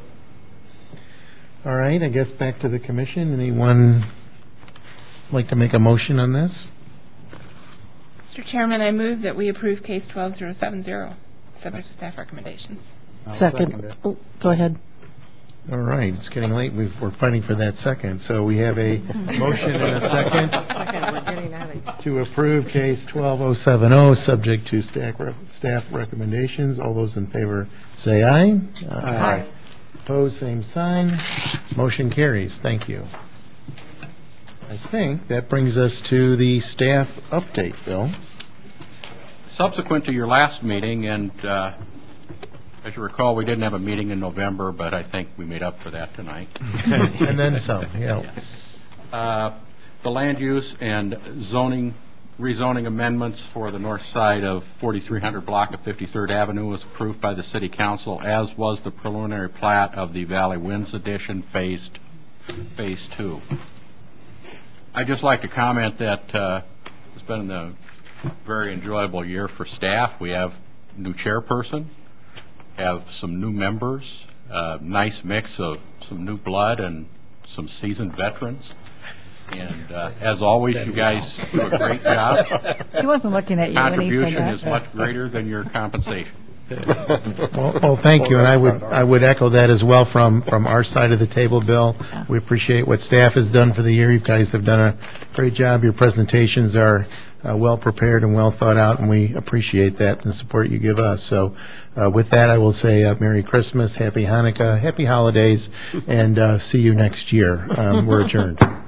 All right, I guess back to the commission. Anyone like to make a motion on this? Mr. Chairman, I move that we approve case 12070, subject to staff recommendations. Second. Oh, go ahead. All right, it's getting late. We're fighting for that second. So we have a motion and a second to approve case 12070, subject to staff recommendations. All those in favor say aye. Aye. Opposed, same sign. Motion carries. Thank you. I think that brings us to the staff update, Bill. Subsequent to your last meeting, and as you recall, we didn't have a meeting in November, but I think we made up for that tonight. And then some, yeah. The land use and rezoning amendments for the north side of 4300 block of 53rd Avenue was approved by the City Council, as was the preliminary plat of the Valley Winds Edition Phase 2. I'd just like to comment that it's been a very enjoyable year for staff. We have a new chairperson, have some new members, nice mix of some new blood and some seasoned veterans. And as always, you guys do a great job. He wasn't looking at you when he said that. Contribution is much greater than your compensation. Well, thank you, and I would echo that as well from our side of the table, Bill. We appreciate what staff has done for the year. You guys have done a great job. Your presentations are well prepared and well thought out, and we appreciate that and the support you give us. So with that, I will say Merry Christmas, Happy Hanukkah, Happy Holidays, and see you next year. We're adjourned.